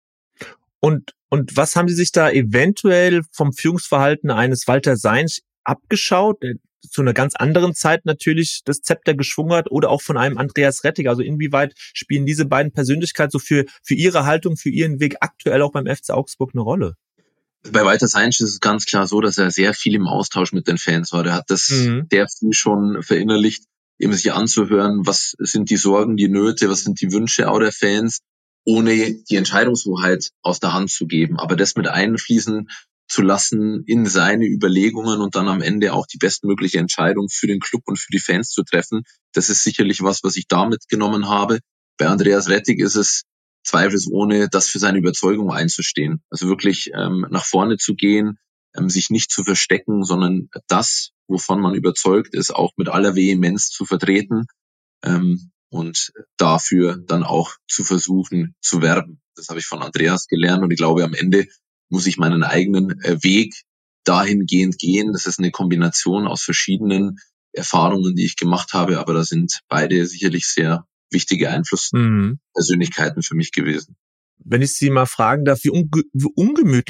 Und, und was haben Sie sich da eventuell vom Führungsverhalten eines Walter Seinsch abgeschaut, der zu einer ganz anderen Zeit natürlich das Zepter geschwungen hat, oder auch von einem Andreas Rettig? Also inwieweit spielen diese beiden Persönlichkeiten so für, für ihre Haltung, für ihren Weg aktuell auch beim F C Augsburg eine Rolle? Bei Walter Seinsch ist es ganz klar so, dass er sehr viel im Austausch mit den Fans war. Er hat das Mhm. sehr viel schon verinnerlicht, eben sich anzuhören, was sind die Sorgen, die Nöte, was sind die Wünsche auch der Fans, ohne die Entscheidungshoheit aus der Hand zu geben. Aber das mit einfließen zu lassen in seine Überlegungen und dann am Ende auch die bestmögliche Entscheidung für den Club und für die Fans zu treffen, das ist sicherlich was, was ich da mitgenommen habe. Bei Andreas Rettig ist es zweifelsohne, das für seine Überzeugung einzustehen. Also wirklich ähm, nach vorne zu gehen, ähm, sich nicht zu verstecken, sondern das, wovon man überzeugt ist, auch mit aller Vehemenz zu vertreten ähm, und dafür dann auch zu versuchen zu werben. Das habe ich von Andreas gelernt und ich glaube, am Ende muss ich meinen eigenen äh, Weg dahingehend gehen. Das ist eine Kombination aus verschiedenen Erfahrungen, die ich gemacht habe, aber da sind beide sicherlich sehr wichtige Mhm. Einflusspersönlichkeiten für mich gewesen. Wenn ich Sie mal fragen darf, wie, unge wie ungemütlich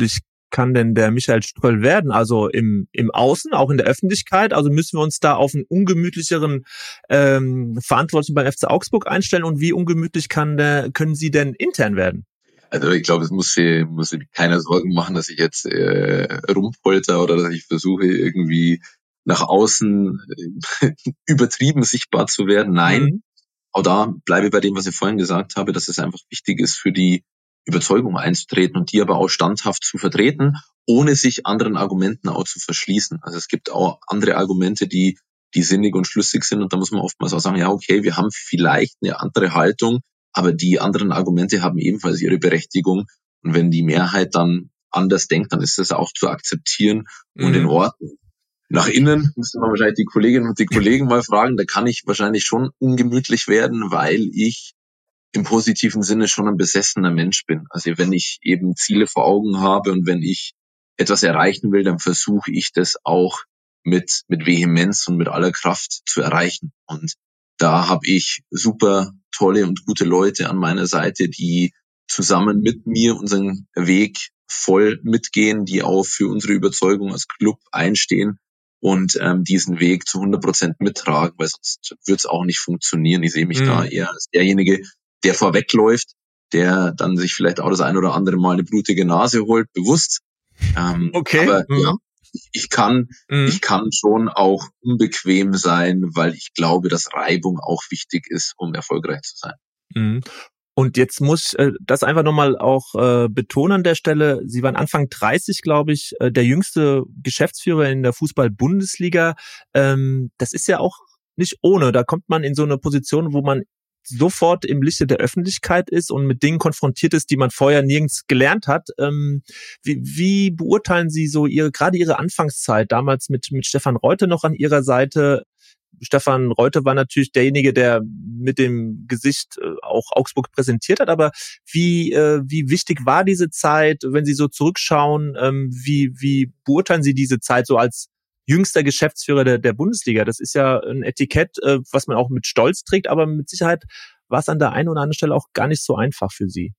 kann denn der Michael Ströll werden? Also im, im Außen, auch in der Öffentlichkeit? Also müssen wir uns da auf einen ungemütlicheren ähm, Verantwortung beim F C Augsburg einstellen? Und wie ungemütlich kann der, können Sie denn intern werden? Also ich glaube, es muss sich, muss sich keiner Sorgen machen, dass ich jetzt äh, rumpolter oder dass ich versuche, irgendwie nach außen äh, übertrieben sichtbar zu werden. Nein, Mhm. auch da bleibe ich bei dem, was ich vorhin gesagt habe, dass es einfach wichtig ist, für die Überzeugung einzutreten und die aber auch standhaft zu vertreten, ohne sich anderen Argumenten auch zu verschließen. Also es gibt auch andere Argumente, die, die sinnig und schlüssig sind, und da muss man oftmals auch sagen, ja, okay, wir haben vielleicht eine andere Haltung, aber die anderen Argumente haben ebenfalls ihre Berechtigung. Und wenn die Mehrheit dann anders denkt, dann ist das auch zu akzeptieren und in Mhm. Ordnung. Nach innen müsste man wahrscheinlich die Kolleginnen und die Kollegen mal fragen, da kann ich wahrscheinlich schon ungemütlich werden, weil ich im positiven Sinne schon ein besessener Mensch bin. Also wenn ich eben Ziele vor Augen habe und wenn ich etwas erreichen will, dann versuche ich das auch mit, mit Vehemenz und mit aller Kraft zu erreichen. Und da habe ich super tolle und gute Leute an meiner Seite, die zusammen mit mir unseren Weg voll mitgehen, die auch für unsere Überzeugung als Club einstehen und ähm, diesen Weg zu hundert Prozent mittragen, weil sonst wird es auch nicht funktionieren. Ich sehe mich da Mhm. eher als derjenige, der vorwegläuft, der dann sich vielleicht auch das ein oder andere Mal eine blutige Nase holt, bewusst. Ähm, Okay. aber ja, Mhm. ich kann, Mhm. ich kann schon auch unbequem sein, weil ich glaube, dass Reibung auch wichtig ist, um erfolgreich zu sein. Mhm. Und jetzt muss ich äh, das einfach nochmal auch äh, betonen an der Stelle. Sie waren Anfang dreißig, glaube ich, äh, der jüngste Geschäftsführer in der Fußball-Bundesliga. Ähm, das ist ja auch nicht ohne. Da kommt man in so eine Position, wo man sofort im Lichte der Öffentlichkeit ist und mit Dingen konfrontiert ist, die man vorher nirgends gelernt hat. Ähm, wie, wie beurteilen Sie so Ihre, gerade Ihre Anfangszeit, damals mit, mit Stefan Reuter noch an Ihrer Seite? Stefan Reuter war natürlich derjenige, der mit dem Gesicht äh, auch Augsburg präsentiert hat. Aber wie, äh, wie wichtig war diese Zeit, wenn Sie so zurückschauen? Ähm, wie, wie beurteilen Sie diese Zeit so als jüngster Geschäftsführer der, der Bundesliga? Das ist ja ein Etikett, äh, was man auch mit Stolz trägt, aber mit Sicherheit war es an der einen oder anderen Stelle auch gar nicht so einfach für Sie.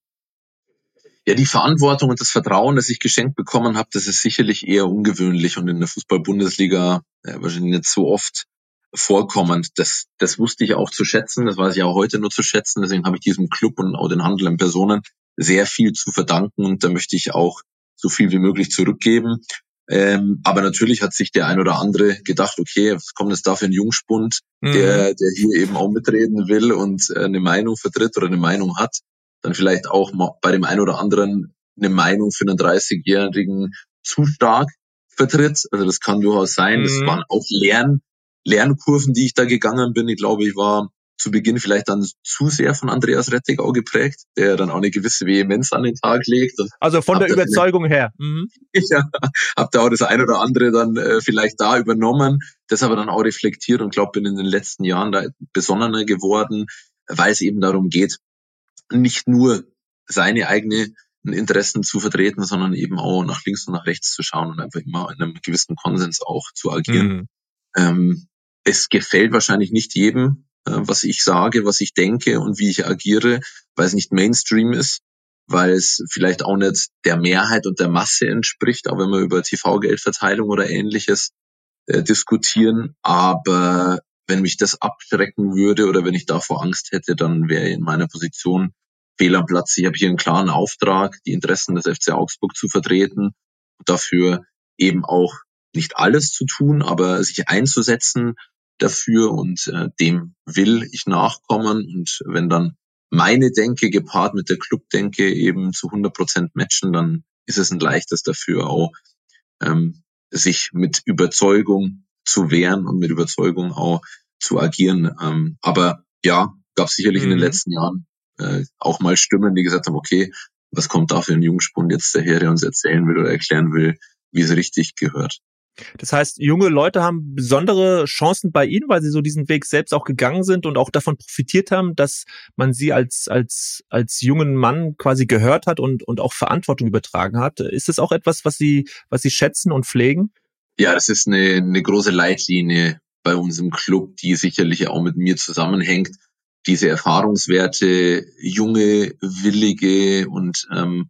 Ja, die Verantwortung und das Vertrauen, das ich geschenkt bekommen habe, das ist sicherlich eher ungewöhnlich und in der Fußball-Bundesliga äh, wahrscheinlich nicht so oft vorkommend. Das, das wusste ich auch zu schätzen, das weiß ich auch heute nur zu schätzen. Deswegen habe ich diesem Club und auch den Handel an Personen sehr viel zu verdanken und da möchte ich auch so viel wie möglich zurückgeben. Ähm, aber natürlich hat sich der ein oder andere gedacht, okay, was kommt jetzt da für ein Jungspund, Mhm. der, der hier eben auch mitreden will und äh, eine Meinung vertritt oder eine Meinung hat. Dann vielleicht auch mal bei dem einen oder anderen eine Meinung für einen dreißigjährigen zu stark vertritt. Also das kann durchaus sein. Das Mhm. waren auch Lern, Lernkurven, die ich da gegangen bin. Ich glaube, ich war zu Beginn vielleicht dann zu sehr von Andreas Rettigau geprägt, der dann auch eine gewisse Vehemenz an den Tag legt. Und Also von hab der da vielleicht, Überzeugung her. Mhm. ja, hab da auch das ein oder andere dann äh, vielleicht da übernommen, das aber dann auch reflektiert und glaube, bin in den letzten Jahren da besonnener geworden, weil es eben darum geht, nicht nur seine eigenen Interessen zu vertreten, sondern eben auch nach links und nach rechts zu schauen und einfach immer in einem gewissen Konsens auch zu agieren. Mhm. Ähm, es gefällt wahrscheinlich nicht jedem, äh, was ich sage, was ich denke und wie ich agiere, weil es nicht Mainstream ist, weil es vielleicht auch nicht der Mehrheit und der Masse entspricht, auch wenn wir über T V-Geldverteilung oder Ähnliches äh, diskutieren. Aber wenn mich das abschrecken würde oder wenn ich davor Angst hätte, dann wäre ich in meiner Position fehl am Platz. Ich habe hier einen klaren Auftrag, die Interessen des F C Augsburg zu vertreten und dafür eben auch nicht alles zu tun, aber sich einzusetzen dafür und äh, dem will ich nachkommen. Und wenn dann meine Denke gepaart mit der Clubdenke eben zu hundert Prozent matchen, dann ist es ein leichtes dafür auch, ähm, sich mit Überzeugung zu wehren und mit Überzeugung auch zu agieren. Ähm, aber ja, gab es sicherlich in den Mhm. letzten Jahren äh, auch mal Stimmen, die gesagt haben, okay, was kommt da für ein Jungspund jetzt daher, der uns erzählen will oder erklären will, wie es richtig gehört. Das heißt, junge Leute haben besondere Chancen bei Ihnen, weil sie so diesen Weg selbst auch gegangen sind und auch davon profitiert haben, dass man sie als, als, als jungen Mann quasi gehört hat und, und auch Verantwortung übertragen hat. Ist das auch etwas, was Sie, was Sie schätzen und pflegen? Ja, das ist eine, eine große Leitlinie bei uns im Club, die sicherlich auch mit mir zusammenhängt. Diese Erfahrungswerte, junge, willige und ähm,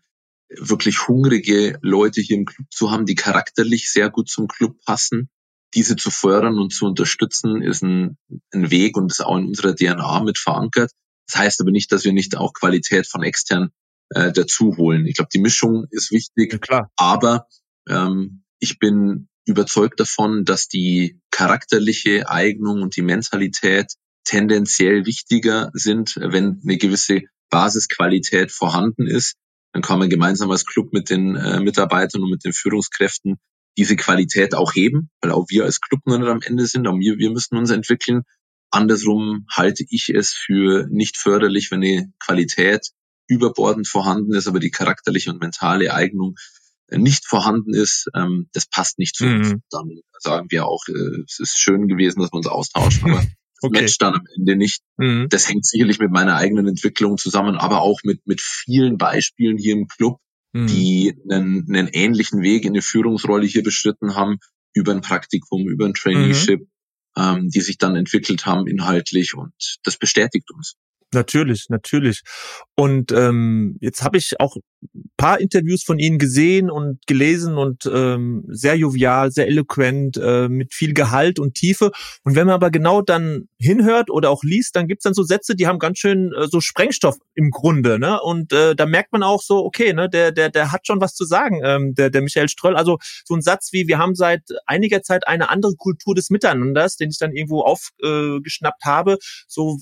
wirklich hungrige Leute hier im Club zu haben, die charakterlich sehr gut zum Club passen. Diese zu fördern und zu unterstützen, ist ein, ein Weg und ist auch in unserer D N A mit verankert. Das heißt aber nicht, dass wir nicht auch Qualität von extern äh, dazu holen. Ich glaube, die Mischung ist wichtig, Ja, klar. aber ähm, ich bin überzeugt davon, dass die charakterliche Eignung und die Mentalität tendenziell wichtiger sind, wenn eine gewisse Basisqualität vorhanden ist. Dann kann man gemeinsam als Club mit den äh, Mitarbeitern und mit den Führungskräften diese Qualität auch heben, weil auch wir als Club nur nicht am Ende sind, auch wir, wir müssen uns entwickeln. Andersrum halte ich es für nicht förderlich, wenn eine Qualität überbordend vorhanden ist, aber die charakterliche und mentale Eignung nicht vorhanden ist. Ähm, das passt nicht zu uns. Mhm. Dann sagen wir auch, äh, es ist schön gewesen, dass wir uns austauschen, aber das Okay. matcht dann am Ende nicht. Mhm. Das hängt sicherlich mit meiner eigenen Entwicklung zusammen, aber auch mit, mit vielen Beispielen hier im Club, Mhm. die einen, einen ähnlichen Weg in eine Führungsrolle hier beschritten haben, über ein Praktikum, über ein Traineeship, Mhm. ähm, die sich dann entwickelt haben inhaltlich, und das bestätigt uns. Natürlich, natürlich. Und ähm, jetzt habe ich auch ein paar Interviews von Ihnen gesehen und gelesen und ähm, sehr jovial, sehr eloquent, äh, mit viel Gehalt und Tiefe. Und wenn man aber genau dann hinhört oder auch liest, dann gibt's dann so Sätze, die haben ganz schön äh, so Sprengstoff im Grunde, ne? Und äh, da merkt man auch so, okay, ne, der der der hat schon was zu sagen, ähm, der der Michael Ströll. Also so ein Satz wie: Wir haben seit einiger Zeit eine andere Kultur des Miteinanders, den ich dann irgendwo aufgeschnappt äh, habe. So.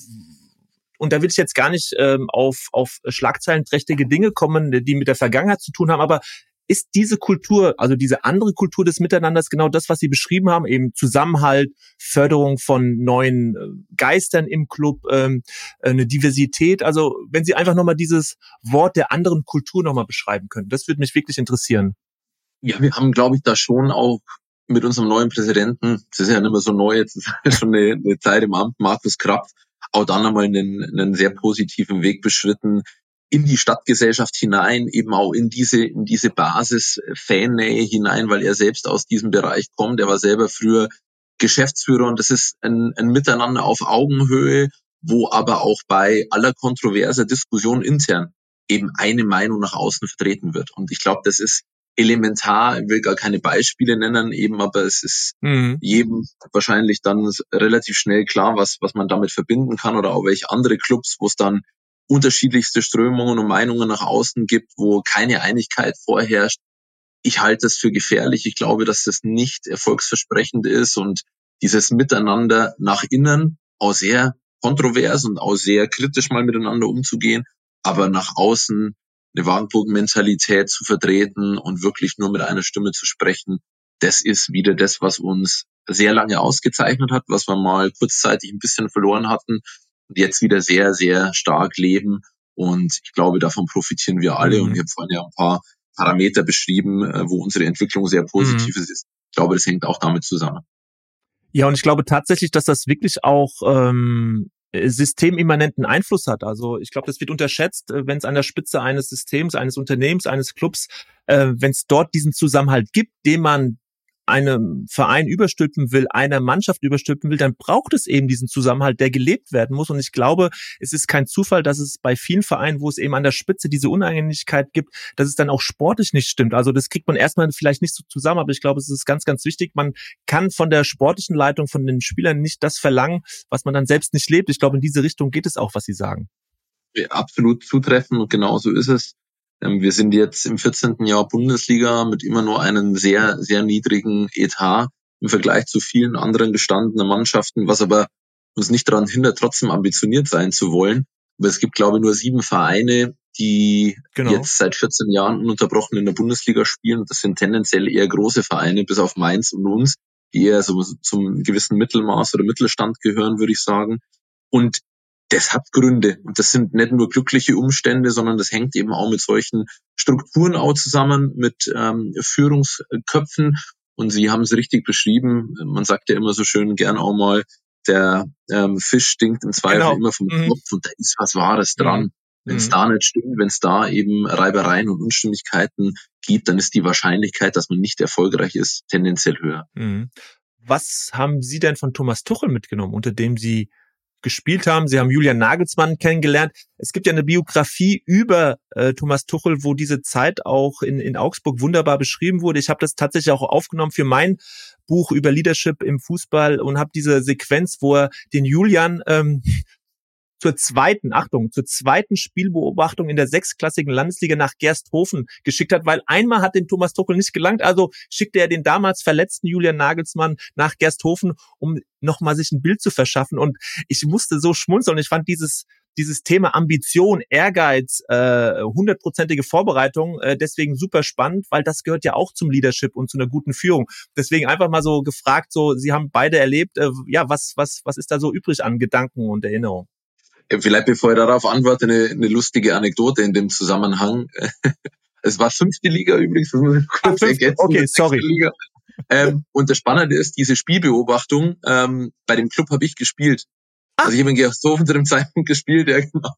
Und da will ich jetzt gar nicht ähm, auf, auf schlagzeilenträchtige Dinge kommen, die mit der Vergangenheit zu tun haben, aber ist diese Kultur, also diese andere Kultur des Miteinanders, genau das, was Sie beschrieben haben, eben Zusammenhalt, Förderung von neuen äh, Geistern im Club, ähm, eine Diversität? Also wenn Sie einfach nochmal dieses Wort der anderen Kultur nochmal beschreiben können, das würde mich wirklich interessieren. Ja, wir haben, glaube ich, da schon auch mit unserem neuen Präsidenten, das ist ja nicht mehr so neu, jetzt ist schon eine, eine Zeit im Amt, Markus Krapf, auch dann einmal einen, einen sehr positiven Weg beschritten in die Stadtgesellschaft hinein, eben auch in diese, in diese Basis-Fannähe hinein, weil er selbst aus diesem Bereich kommt. Er war selber früher Geschäftsführer, und das ist ein, ein Miteinander auf Augenhöhe, wo aber auch bei aller kontroverser Diskussion intern eben eine Meinung nach außen vertreten wird. Und ich glaube, das ist elementar. Ich will gar keine Beispiele nennen, eben, aber es ist Mhm. jedem wahrscheinlich dann relativ schnell klar, was, was man damit verbinden kann, oder auch welche andere Clubs, wo es dann unterschiedlichste Strömungen und Meinungen nach außen gibt, wo keine Einigkeit vorherrscht. Ich halte das für gefährlich. Ich glaube, dass das nicht erfolgsversprechend ist, und dieses Miteinander nach innen auch sehr kontrovers und auch sehr kritisch mal miteinander umzugehen, aber nach außen eine Wagenburg-Mentalität zu vertreten und wirklich nur mit einer Stimme zu sprechen, das ist wieder das, was uns sehr lange ausgezeichnet hat, was wir mal kurzzeitig ein bisschen verloren hatten und jetzt wieder sehr, sehr stark leben. Und ich glaube, davon profitieren wir alle. Und ich Mhm. habe vorhin ja ein paar Parameter beschrieben, wo unsere Entwicklung sehr positiv Mhm. ist. Ich glaube, das hängt auch damit zusammen. Ja, und ich glaube tatsächlich, dass das wirklich auch ähm, systemimmanenten Einfluss hat. Also ich glaube, das wird unterschätzt, wenn es an der Spitze eines Systems, eines Unternehmens, eines Clubs, äh, wenn es dort diesen Zusammenhalt gibt, den man einem Verein überstülpen will, einer Mannschaft überstülpen will, dann braucht es eben diesen Zusammenhalt, der gelebt werden muss. Und ich glaube, es ist kein Zufall, dass es bei vielen Vereinen, wo es eben an der Spitze diese Uneinigkeit gibt, dass es dann auch sportlich nicht stimmt. Also das kriegt man erstmal vielleicht nicht so zusammen, aber ich glaube, es ist ganz, ganz wichtig. Man kann von der sportlichen Leitung, von den Spielern nicht das verlangen, was man dann selbst nicht lebt. Ich glaube, in diese Richtung geht es auch, was Sie sagen. Ja, absolut zutreffend, und genau so ist es. Wir sind jetzt im vierzehnten Jahr Bundesliga mit immer nur einem sehr, sehr niedrigen Etat im Vergleich zu vielen anderen gestandenen Mannschaften, was aber uns nicht daran hindert, trotzdem ambitioniert sein zu wollen. Aber es gibt, glaube ich, nur sieben Vereine, die Genau. jetzt seit vierzehn Jahren ununterbrochen in der Bundesliga spielen. Das sind tendenziell eher große Vereine, bis auf Mainz und uns, die eher so zum gewissen Mittelmaß oder Mittelstand gehören, würde ich sagen. Und das hat Gründe, und das sind nicht nur glückliche Umstände, sondern das hängt eben auch mit solchen Strukturen auch zusammen, mit ähm, Führungsköpfen. Und Sie haben es richtig beschrieben, man sagt ja immer so schön gern auch mal, der ähm, Fisch stinkt im Zweifel Genau. immer vom Mhm. Kopf, und da ist was Wahres dran. Mhm. Wenn es Mhm. da nicht stimmt, wenn es da eben Reibereien und Unstimmigkeiten gibt, dann ist die Wahrscheinlichkeit, dass man nicht erfolgreich ist, tendenziell höher. Mhm. Was haben Sie denn von Thomas Tuchel mitgenommen, unter dem Sie gespielt haben. Sie haben Julian Nagelsmann kennengelernt. Es gibt ja eine Biografie über äh, Thomas Tuchel, wo diese Zeit auch in, in Augsburg wunderbar beschrieben wurde. Ich habe das tatsächlich auch aufgenommen für mein Buch über Leadership im Fußball und habe diese Sequenz, wo er den Julian ähm, zur zweiten, Achtung, zur zweiten Spielbeobachtung in der sechsklassigen Landesliga nach Gersthofen geschickt hat, weil einmal hat den Thomas Tuchel nicht gelangt, also schickte er den damals verletzten Julian Nagelsmann nach Gersthofen, um nochmal sich ein Bild zu verschaffen. Und ich musste so schmunzeln und ich fand dieses dieses Thema Ambition, Ehrgeiz, äh, hundertprozentige Vorbereitung äh, deswegen super spannend, weil das gehört ja auch zum Leadership und zu einer guten Führung. Deswegen einfach mal so gefragt, so Sie haben beide erlebt, äh, ja, was was was ist da so übrig an Gedanken und Erinnerungen? Vielleicht bevor ich darauf antworte, eine, eine lustige Anekdote in dem Zusammenhang. Es war fünfte Liga übrigens, das muss ich kurz Ach, ergänzen. Okay, sorry. Liga. Ähm, und das Spannende ist, diese Spielbeobachtung, ähm, bei dem Club habe ich gespielt. Ah. Also ich habe in Gersthofen zu dem Zeitpunkt gespielt, ja genau.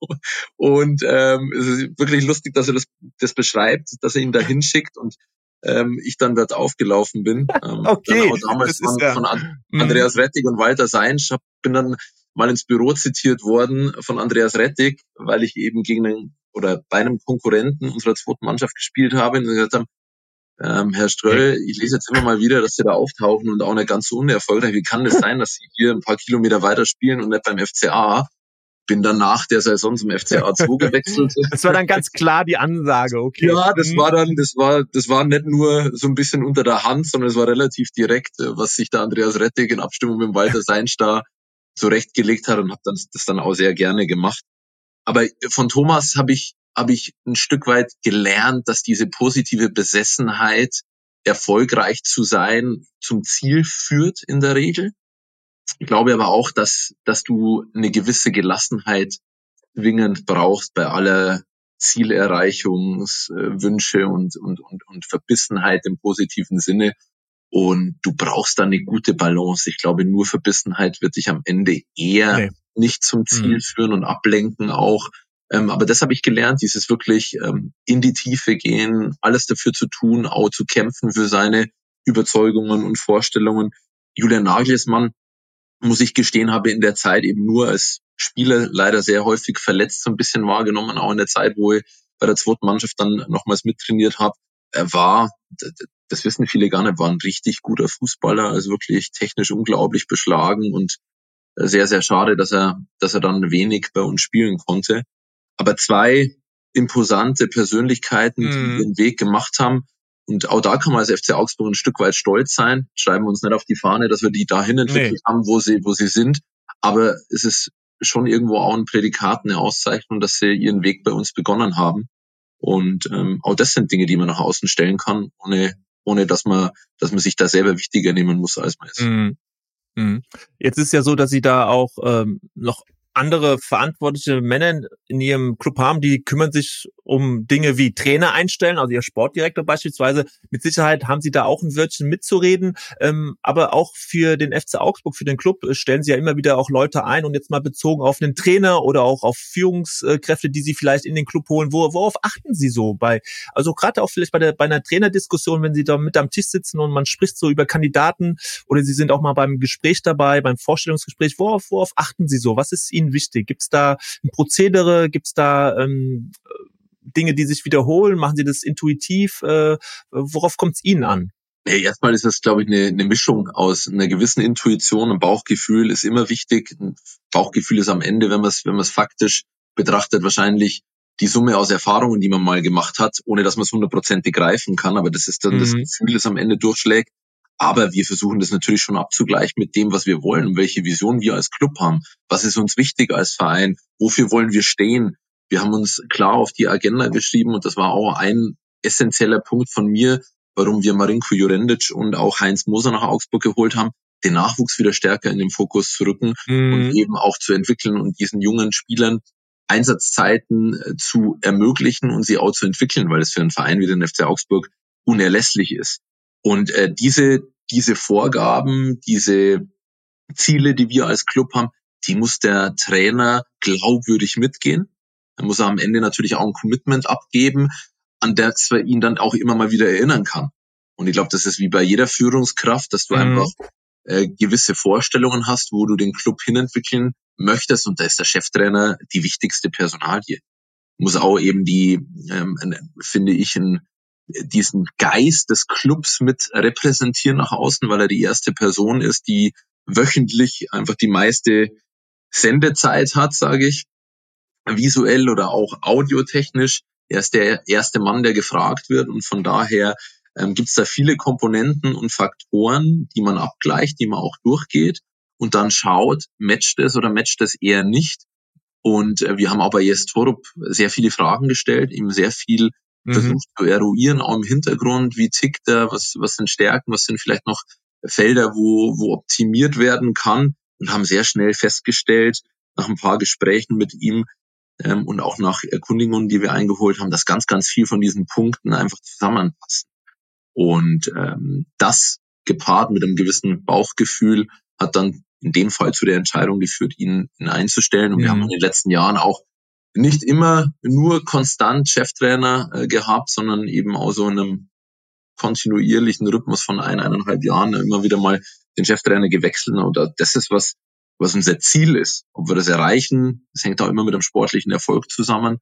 Und ähm, es ist wirklich lustig, dass er das, das beschreibt, dass er ihn da hinschickt und ähm, ich dann dort aufgelaufen bin. Ähm, okay. Dann auch damals von, ja, von Andreas Rettig und Walter Seinsch. Ich bin dann mal ins Büro zitiert worden von Andreas Rettig, weil ich eben gegen einen oder bei einem Konkurrenten unserer zweiten Mannschaft gespielt habe und gesagt haben, ähm, Herr Ströll, ich lese jetzt immer mal wieder, dass Sie da auftauchen und auch nicht ganz so unerfolgreich. Wie kann das sein, dass Sie hier ein paar Kilometer weiter spielen und nicht beim F C A? Bin dann nach der Saison zum F C A zwei gewechselt. Das war dann ganz klar die Ansage, okay. Ja, das war dann, das war, das war nicht nur so ein bisschen unter der Hand, sondern es war relativ direkt, was sich der Andreas Rettig in Abstimmung mit dem Walter Seinsch da zurechtgelegt hat und habe das, das dann auch sehr gerne gemacht. Aber von Thomas habe ich, habe ich ein Stück weit gelernt, dass diese positive Besessenheit, erfolgreich zu sein, zum Ziel führt in der Regel. Ich glaube aber auch, dass, dass du eine gewisse Gelassenheit zwingend brauchst bei aller Zielerreichungswünsche und, und, und, und Verbissenheit im positiven Sinne. Und du brauchst da eine gute Balance. Ich glaube, nur Verbissenheit wird dich am Ende eher nee. nicht zum Ziel mhm. führen und ablenken auch. Ähm, aber das habe ich gelernt, dieses wirklich ähm, in die Tiefe gehen, alles dafür zu tun, auch zu kämpfen für seine Überzeugungen und Vorstellungen. Julian Nagelsmann, muss ich gestehen, habe in der Zeit eben nur als Spieler leider sehr häufig verletzt so ein bisschen wahrgenommen, auch in der Zeit, wo ich bei der zweiten Mannschaft dann nochmals mittrainiert habe. Er war, das wissen viele gar nicht, war ein richtig guter Fußballer, also wirklich technisch unglaublich beschlagen und sehr, sehr schade, dass er, dass er dann wenig bei uns spielen konnte. Aber zwei imposante Persönlichkeiten, die mm. ihren Weg gemacht haben. Und auch da kann man als F C Augsburg ein Stück weit stolz sein. Schreiben wir uns nicht auf die Fahne, dass wir die dahin entwickelt nee. haben, wo sie, wo sie sind. Aber es ist schon irgendwo auch ein Prädikat, eine Auszeichnung, dass sie ihren Weg bei uns begonnen haben. Und ähm, auch das sind Dinge, die man nach außen stellen kann, ohne, ohne dass man, dass man sich da selber wichtiger nehmen muss, als man ist. Mm. Mm. Jetzt ist ja so, dass Sie da auch ähm, noch andere verantwortliche Männer in Ihrem Club haben, die kümmern sich um Dinge wie Trainer einstellen, also Ihr Sportdirektor beispielsweise. Mit Sicherheit haben Sie da auch ein Wörtchen mitzureden, ähm, aber auch für den F C Augsburg, für den Club stellen Sie ja immer wieder auch Leute ein und jetzt mal bezogen auf einen Trainer oder auch auf Führungskräfte, die Sie vielleicht in den Club holen. Wo, worauf achten Sie so bei, also gerade auch vielleicht bei der bei einer Trainerdiskussion, wenn Sie da mit am Tisch sitzen und man spricht so über Kandidaten oder Sie sind auch mal beim Gespräch dabei, beim Vorstellungsgespräch, worauf, worauf achten Sie so? Was ist Ihnen wichtig? Gibt es da ein Prozedere? Gibt es da ähm, Dinge, die sich wiederholen? Machen Sie das intuitiv? Äh, worauf kommt es Ihnen an? Ja, erstmal ist das, glaube ich, eine, eine Mischung aus einer gewissen Intuition und Bauchgefühl ist immer wichtig. Ein Bauchgefühl ist am Ende, wenn man es wenn man es faktisch betrachtet, wahrscheinlich die Summe aus Erfahrungen, die man mal gemacht hat, ohne dass man es hundertprozentig greifen kann. Aber das ist dann mhm. das Gefühl, das am Ende durchschlägt. Aber wir versuchen das natürlich schon abzugleichen mit dem, was wir wollen und welche Vision wir als Club haben. Was ist uns wichtig als Verein? Wofür wollen wir stehen? Wir haben uns klar auf die Agenda geschrieben und das war auch ein essentieller Punkt von mir, warum wir Marinko Jurendic und auch Heinz Moser nach Augsburg geholt haben, den Nachwuchs wieder stärker in den Fokus zu rücken mhm. und eben auch zu entwickeln und diesen jungen Spielern Einsatzzeiten zu ermöglichen und sie auch zu entwickeln, weil es für einen Verein wie den F C Augsburg unerlässlich ist. Und äh, diese diese Vorgaben, diese Ziele, die wir als Club haben, die muss der Trainer glaubwürdig mitgehen. Dann muss er am Ende natürlich auch ein Commitment abgeben, an das er ihn dann auch immer mal wieder erinnern kann. Und ich glaube, das ist wie bei jeder Führungskraft, dass du mhm. einfach äh, gewisse Vorstellungen hast, wo du den Club hinentwickeln möchtest, und da ist der Cheftrainer die wichtigste Personalie. Muss auch eben die, ähm, finde ich, in, diesen Geist des Clubs mit repräsentieren nach außen, weil er die erste Person ist, die wöchentlich einfach die meiste Sendezeit hat, sage ich, visuell oder auch audiotechnisch. Er ist der erste Mann, der gefragt wird, und von daher ähm, gibt es da viele Komponenten und Faktoren, die man abgleicht, die man auch durchgeht und dann schaut, matcht es oder matcht es eher nicht. Und äh, wir haben auch bei Jes Torup sehr viele Fragen gestellt, ihm sehr viel mhm. versucht zu eruieren, auch im Hintergrund, wie tickt er, was, was sind Stärken, was sind vielleicht noch Felder, wo, wo optimiert werden kann, und haben sehr schnell festgestellt, nach ein paar Gesprächen mit ihm ähm, und auch nach Erkundigungen, die wir eingeholt haben, dass ganz, ganz viel von diesen Punkten einfach zusammenpassen. Und ähm, das gepaart mit einem gewissen Bauchgefühl hat dann in dem Fall zu der Entscheidung geführt, ihn, ihn einzustellen. Und mhm. wir haben in den letzten Jahren auch nicht immer nur konstant Cheftrainer äh, gehabt, sondern eben auch so in einem kontinuierlichen Rhythmus von ein, eineinhalb Jahren immer wieder mal den Cheftrainer gewechselt. Oder das ist was, was unser Ziel ist. Ob wir das erreichen, das hängt auch immer mit dem sportlichen Erfolg zusammen.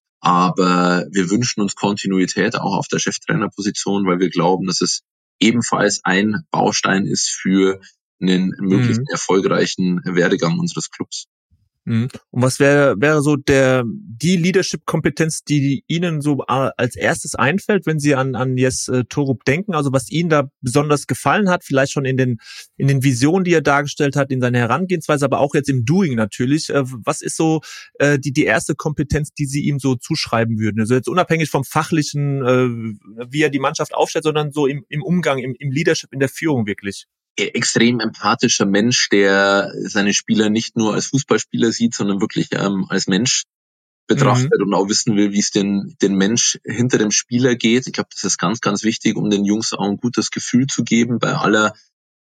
Aber wir wünschen uns Kontinuität auch auf der Cheftrainerposition, weil wir glauben, dass es ebenfalls ein Baustein ist für einen möglichen mhm. erfolgreichen Werdegang unseres Clubs. Und was wäre wäre so der die Leadership-Kompetenz, die Ihnen so als erstes einfällt, wenn Sie an an Jes Torup denken? Also was Ihnen da besonders gefallen hat, vielleicht schon in den in den Visionen, die er dargestellt hat, in seiner Herangehensweise, aber auch jetzt im Doing natürlich. Was ist so äh, die die erste Kompetenz, die Sie ihm so zuschreiben würden? Also jetzt unabhängig vom fachlichen, äh, wie er die Mannschaft aufstellt, sondern so im im Umgang, im im Leadership, in der Führung wirklich. Extrem empathischer Mensch, der seine Spieler nicht nur als Fußballspieler sieht, sondern wirklich ähm, als Mensch betrachtet mhm. und auch wissen will, wie es den, den Mensch hinter dem Spieler geht. Ich glaube, das ist ganz, ganz wichtig, um den Jungs auch ein gutes Gefühl zu geben bei aller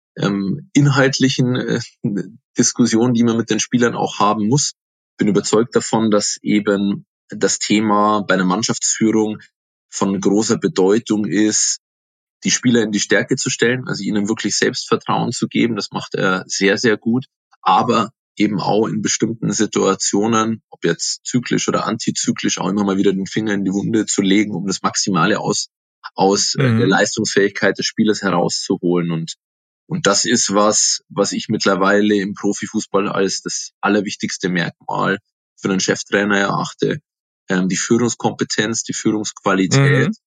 ähm, inhaltlichen äh, Diskussion, die man mit den Spielern auch haben muss. Bin überzeugt davon, dass eben das Thema bei einer Mannschaftsführung von großer Bedeutung ist, die Spieler in die Stärke zu stellen, also ihnen wirklich Selbstvertrauen zu geben. Das macht er sehr, sehr gut. Aber eben auch in bestimmten Situationen, ob jetzt zyklisch oder antizyklisch, auch immer mal wieder den Finger in die Wunde zu legen, um das Maximale aus, aus mhm. der Leistungsfähigkeit des Spielers herauszuholen. Und, und das ist was, was ich mittlerweile im Profifußball als das allerwichtigste Merkmal für einen Cheftrainer erachte. Ähm, die Führungskompetenz, die Führungsqualität, mhm.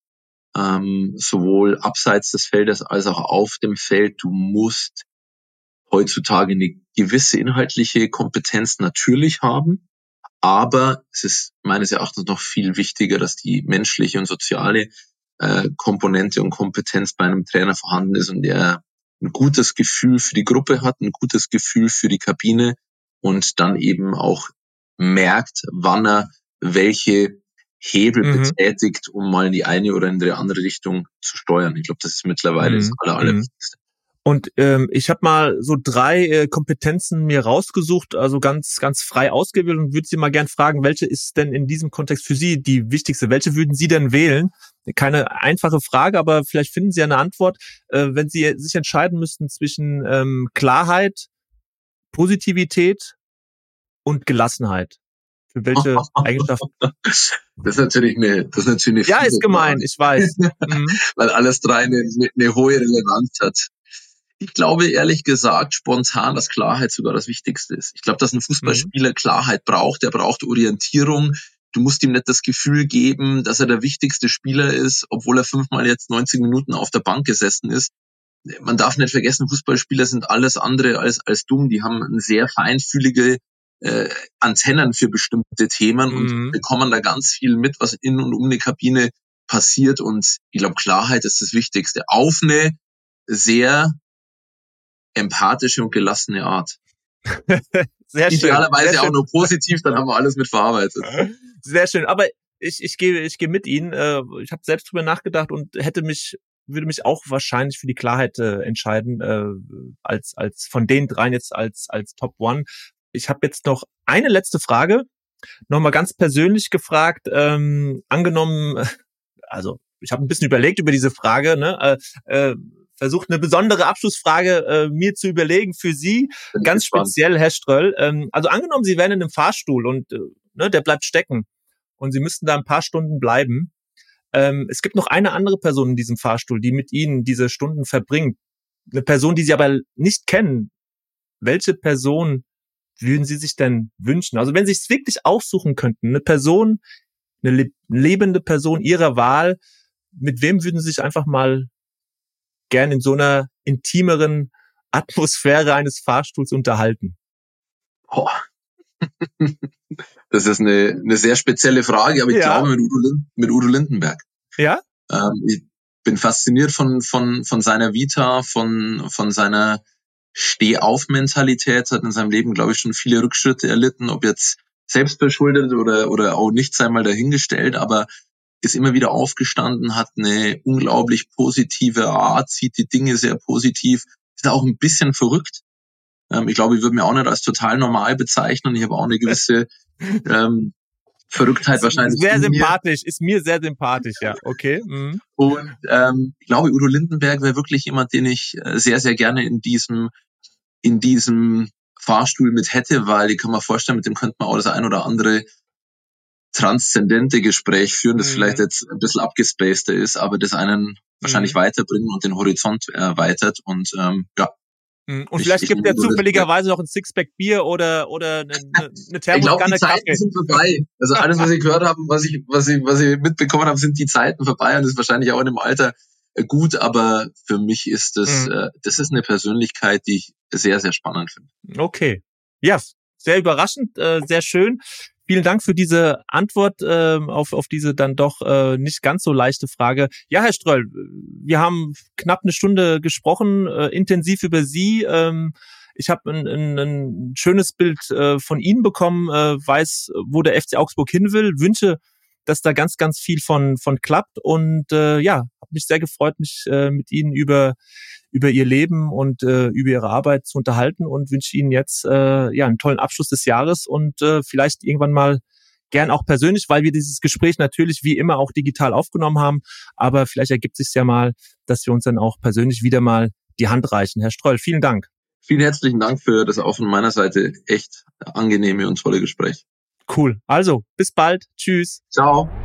Ähm, sowohl abseits des Feldes als auch auf dem Feld. Du musst heutzutage eine gewisse inhaltliche Kompetenz natürlich haben, aber es ist meines Erachtens noch viel wichtiger, dass die menschliche und soziale äh, Komponente und Kompetenz bei einem Trainer vorhanden ist und der ein gutes Gefühl für die Gruppe hat, ein gutes Gefühl für die Kabine und dann eben auch merkt, wann er welche Hebel mhm. betätigt, um mal in die eine oder in die andere Richtung zu steuern. Ich glaube, das ist mittlerweile mhm. das aller, allerwichtigste. Und ähm, ich habe mal so drei äh, Kompetenzen mir rausgesucht, also ganz ganz frei ausgewählt, und würde Sie mal gern fragen, welche ist denn in diesem Kontext für Sie die wichtigste? Welche würden Sie denn wählen? Keine einfache Frage, aber vielleicht finden Sie eine Antwort, äh, wenn Sie sich entscheiden müssten zwischen ähm, Klarheit, Positivität und Gelassenheit. Für welche Eigenschaften? Das ist natürlich eine, das ist natürlich eine. Ja, ist gemein, Frage. Ich weiß. Mhm. Weil alles drei eine, eine hohe Relevanz hat. Ich glaube, ehrlich gesagt, spontan, dass Klarheit sogar das Wichtigste ist. Ich glaube, dass ein Fußballspieler mhm. Klarheit braucht. Er braucht Orientierung. Du musst ihm nicht das Gefühl geben, dass er der wichtigste Spieler ist, obwohl er fünfmal jetzt neunzig Minuten auf der Bank gesessen ist. Man darf nicht vergessen, Fußballspieler sind alles andere als, als dumm. Die haben eine sehr feinfühlige äh, Antennen für bestimmte Themen mhm. und bekommen da ganz viel mit, was in und um eine Kabine passiert. Und ich glaube, Klarheit ist das Wichtigste. Auf eine sehr empathische und gelassene Art. Sehr schön. Idealerweise sehr auch schön. Nur positiv, dann haben wir alles mit verarbeitet. Sehr schön. Aber ich, ich gehe, ich gehe mit Ihnen. Ich habe selbst drüber nachgedacht und hätte mich, würde mich auch wahrscheinlich für die Klarheit äh, entscheiden, äh, als, als von den dreien jetzt als, als Top One. Ich habe jetzt noch eine letzte Frage. Nochmal ganz persönlich gefragt, ähm, angenommen, also ich habe ein bisschen überlegt über diese Frage, ne? Äh, äh, versucht, eine besondere Abschlussfrage äh, mir zu überlegen für Sie, Bin ganz gespannt. speziell, Herr Ströll. Ähm, also angenommen, Sie wären in einem Fahrstuhl und äh, ne, der bleibt stecken und Sie müssten da ein paar Stunden bleiben. Ähm, es gibt noch eine andere Person in diesem Fahrstuhl, die mit Ihnen diese Stunden verbringt. Eine Person, die Sie aber nicht kennen. Welche Person würden Sie sich denn wünschen? Also wenn Sie es wirklich aussuchen könnten, eine Person, eine le- lebende Person Ihrer Wahl, mit wem würden Sie sich einfach mal gern in so einer intimeren Atmosphäre eines Fahrstuhls unterhalten? Oh. Das ist eine, eine sehr spezielle Frage, aber ich Ja. glaube mit Udo, Lind, mit Udo Lindenberg. Ja? Ähm, ich bin fasziniert von, von, von seiner Vita, von, von seiner Steh-auf-Mentalität, hat in seinem Leben, glaube ich, schon viele Rückschritte erlitten, ob jetzt selbstverschuldet oder, oder auch nicht, sei mal dahingestellt, aber ist immer wieder aufgestanden, hat eine unglaublich positive Art, sieht die Dinge sehr positiv, ist auch ein bisschen verrückt. Ähm, ich glaube, ich würde mir auch nicht als total normal bezeichnen. Ich habe auch eine gewisse ähm, Verrücktheit wahrscheinlich Sehr in mir. sympathisch, ist mir sehr sympathisch, ja, okay. Mhm. Und ähm, ich glaube, Udo Lindenberg wäre wirklich jemand, den ich äh, sehr, sehr gerne in diesem in diesem Fahrstuhl mit hätte, weil ich kann mir vorstellen, mit dem könnte man auch das ein oder andere transzendente Gespräch führen, das Mhm. vielleicht jetzt ein bisschen abgespaceter ist, aber das einen wahrscheinlich Mhm. weiterbringen und den Horizont erweitert. Und ähm, ja, Mhm. Und ich, vielleicht ich gibt nehme er Udo Lindenberg. zufälligerweise noch ein Sixpack Bier oder oder eine, eine Ich glaube, die Thermoskanne Zeiten Kaffee. sind vorbei. Also alles, was ich gehört habe, was ich, was ich, was ich mitbekommen habe, sind die Zeiten vorbei und das ist wahrscheinlich auch in dem Alter äh, gut, aber für mich ist das, Mhm. äh, das ist eine Persönlichkeit, die ich sehr, sehr spannend finde. Okay. Ja, sehr überraschend, äh, sehr schön. Vielen Dank für diese Antwort ähm, auf, auf diese dann doch äh, nicht ganz so leichte Frage. Ja, Herr Ströll, wir haben knapp eine Stunde gesprochen, äh, intensiv über Sie. Ähm, ich habe ein, ein, ein schönes Bild äh, von Ihnen bekommen, äh, weiß, wo der F C Augsburg hin will, wünsche, dass da ganz, ganz viel von, von klappt. Und äh, ja, habe mich sehr gefreut, mich äh, mit Ihnen über über ihr Leben und äh, über ihre Arbeit zu unterhalten und wünsche Ihnen jetzt äh, ja einen tollen Abschluss des Jahres und äh, vielleicht irgendwann mal gern auch persönlich, weil wir dieses Gespräch natürlich wie immer auch digital aufgenommen haben, aber vielleicht ergibt sich ja mal, dass wir uns dann auch persönlich wieder mal die Hand reichen. Herr Ströll, vielen Dank. Vielen herzlichen Dank für das auch von meiner Seite echt angenehme und tolle Gespräch. Cool. Also, bis bald. Tschüss. Ciao.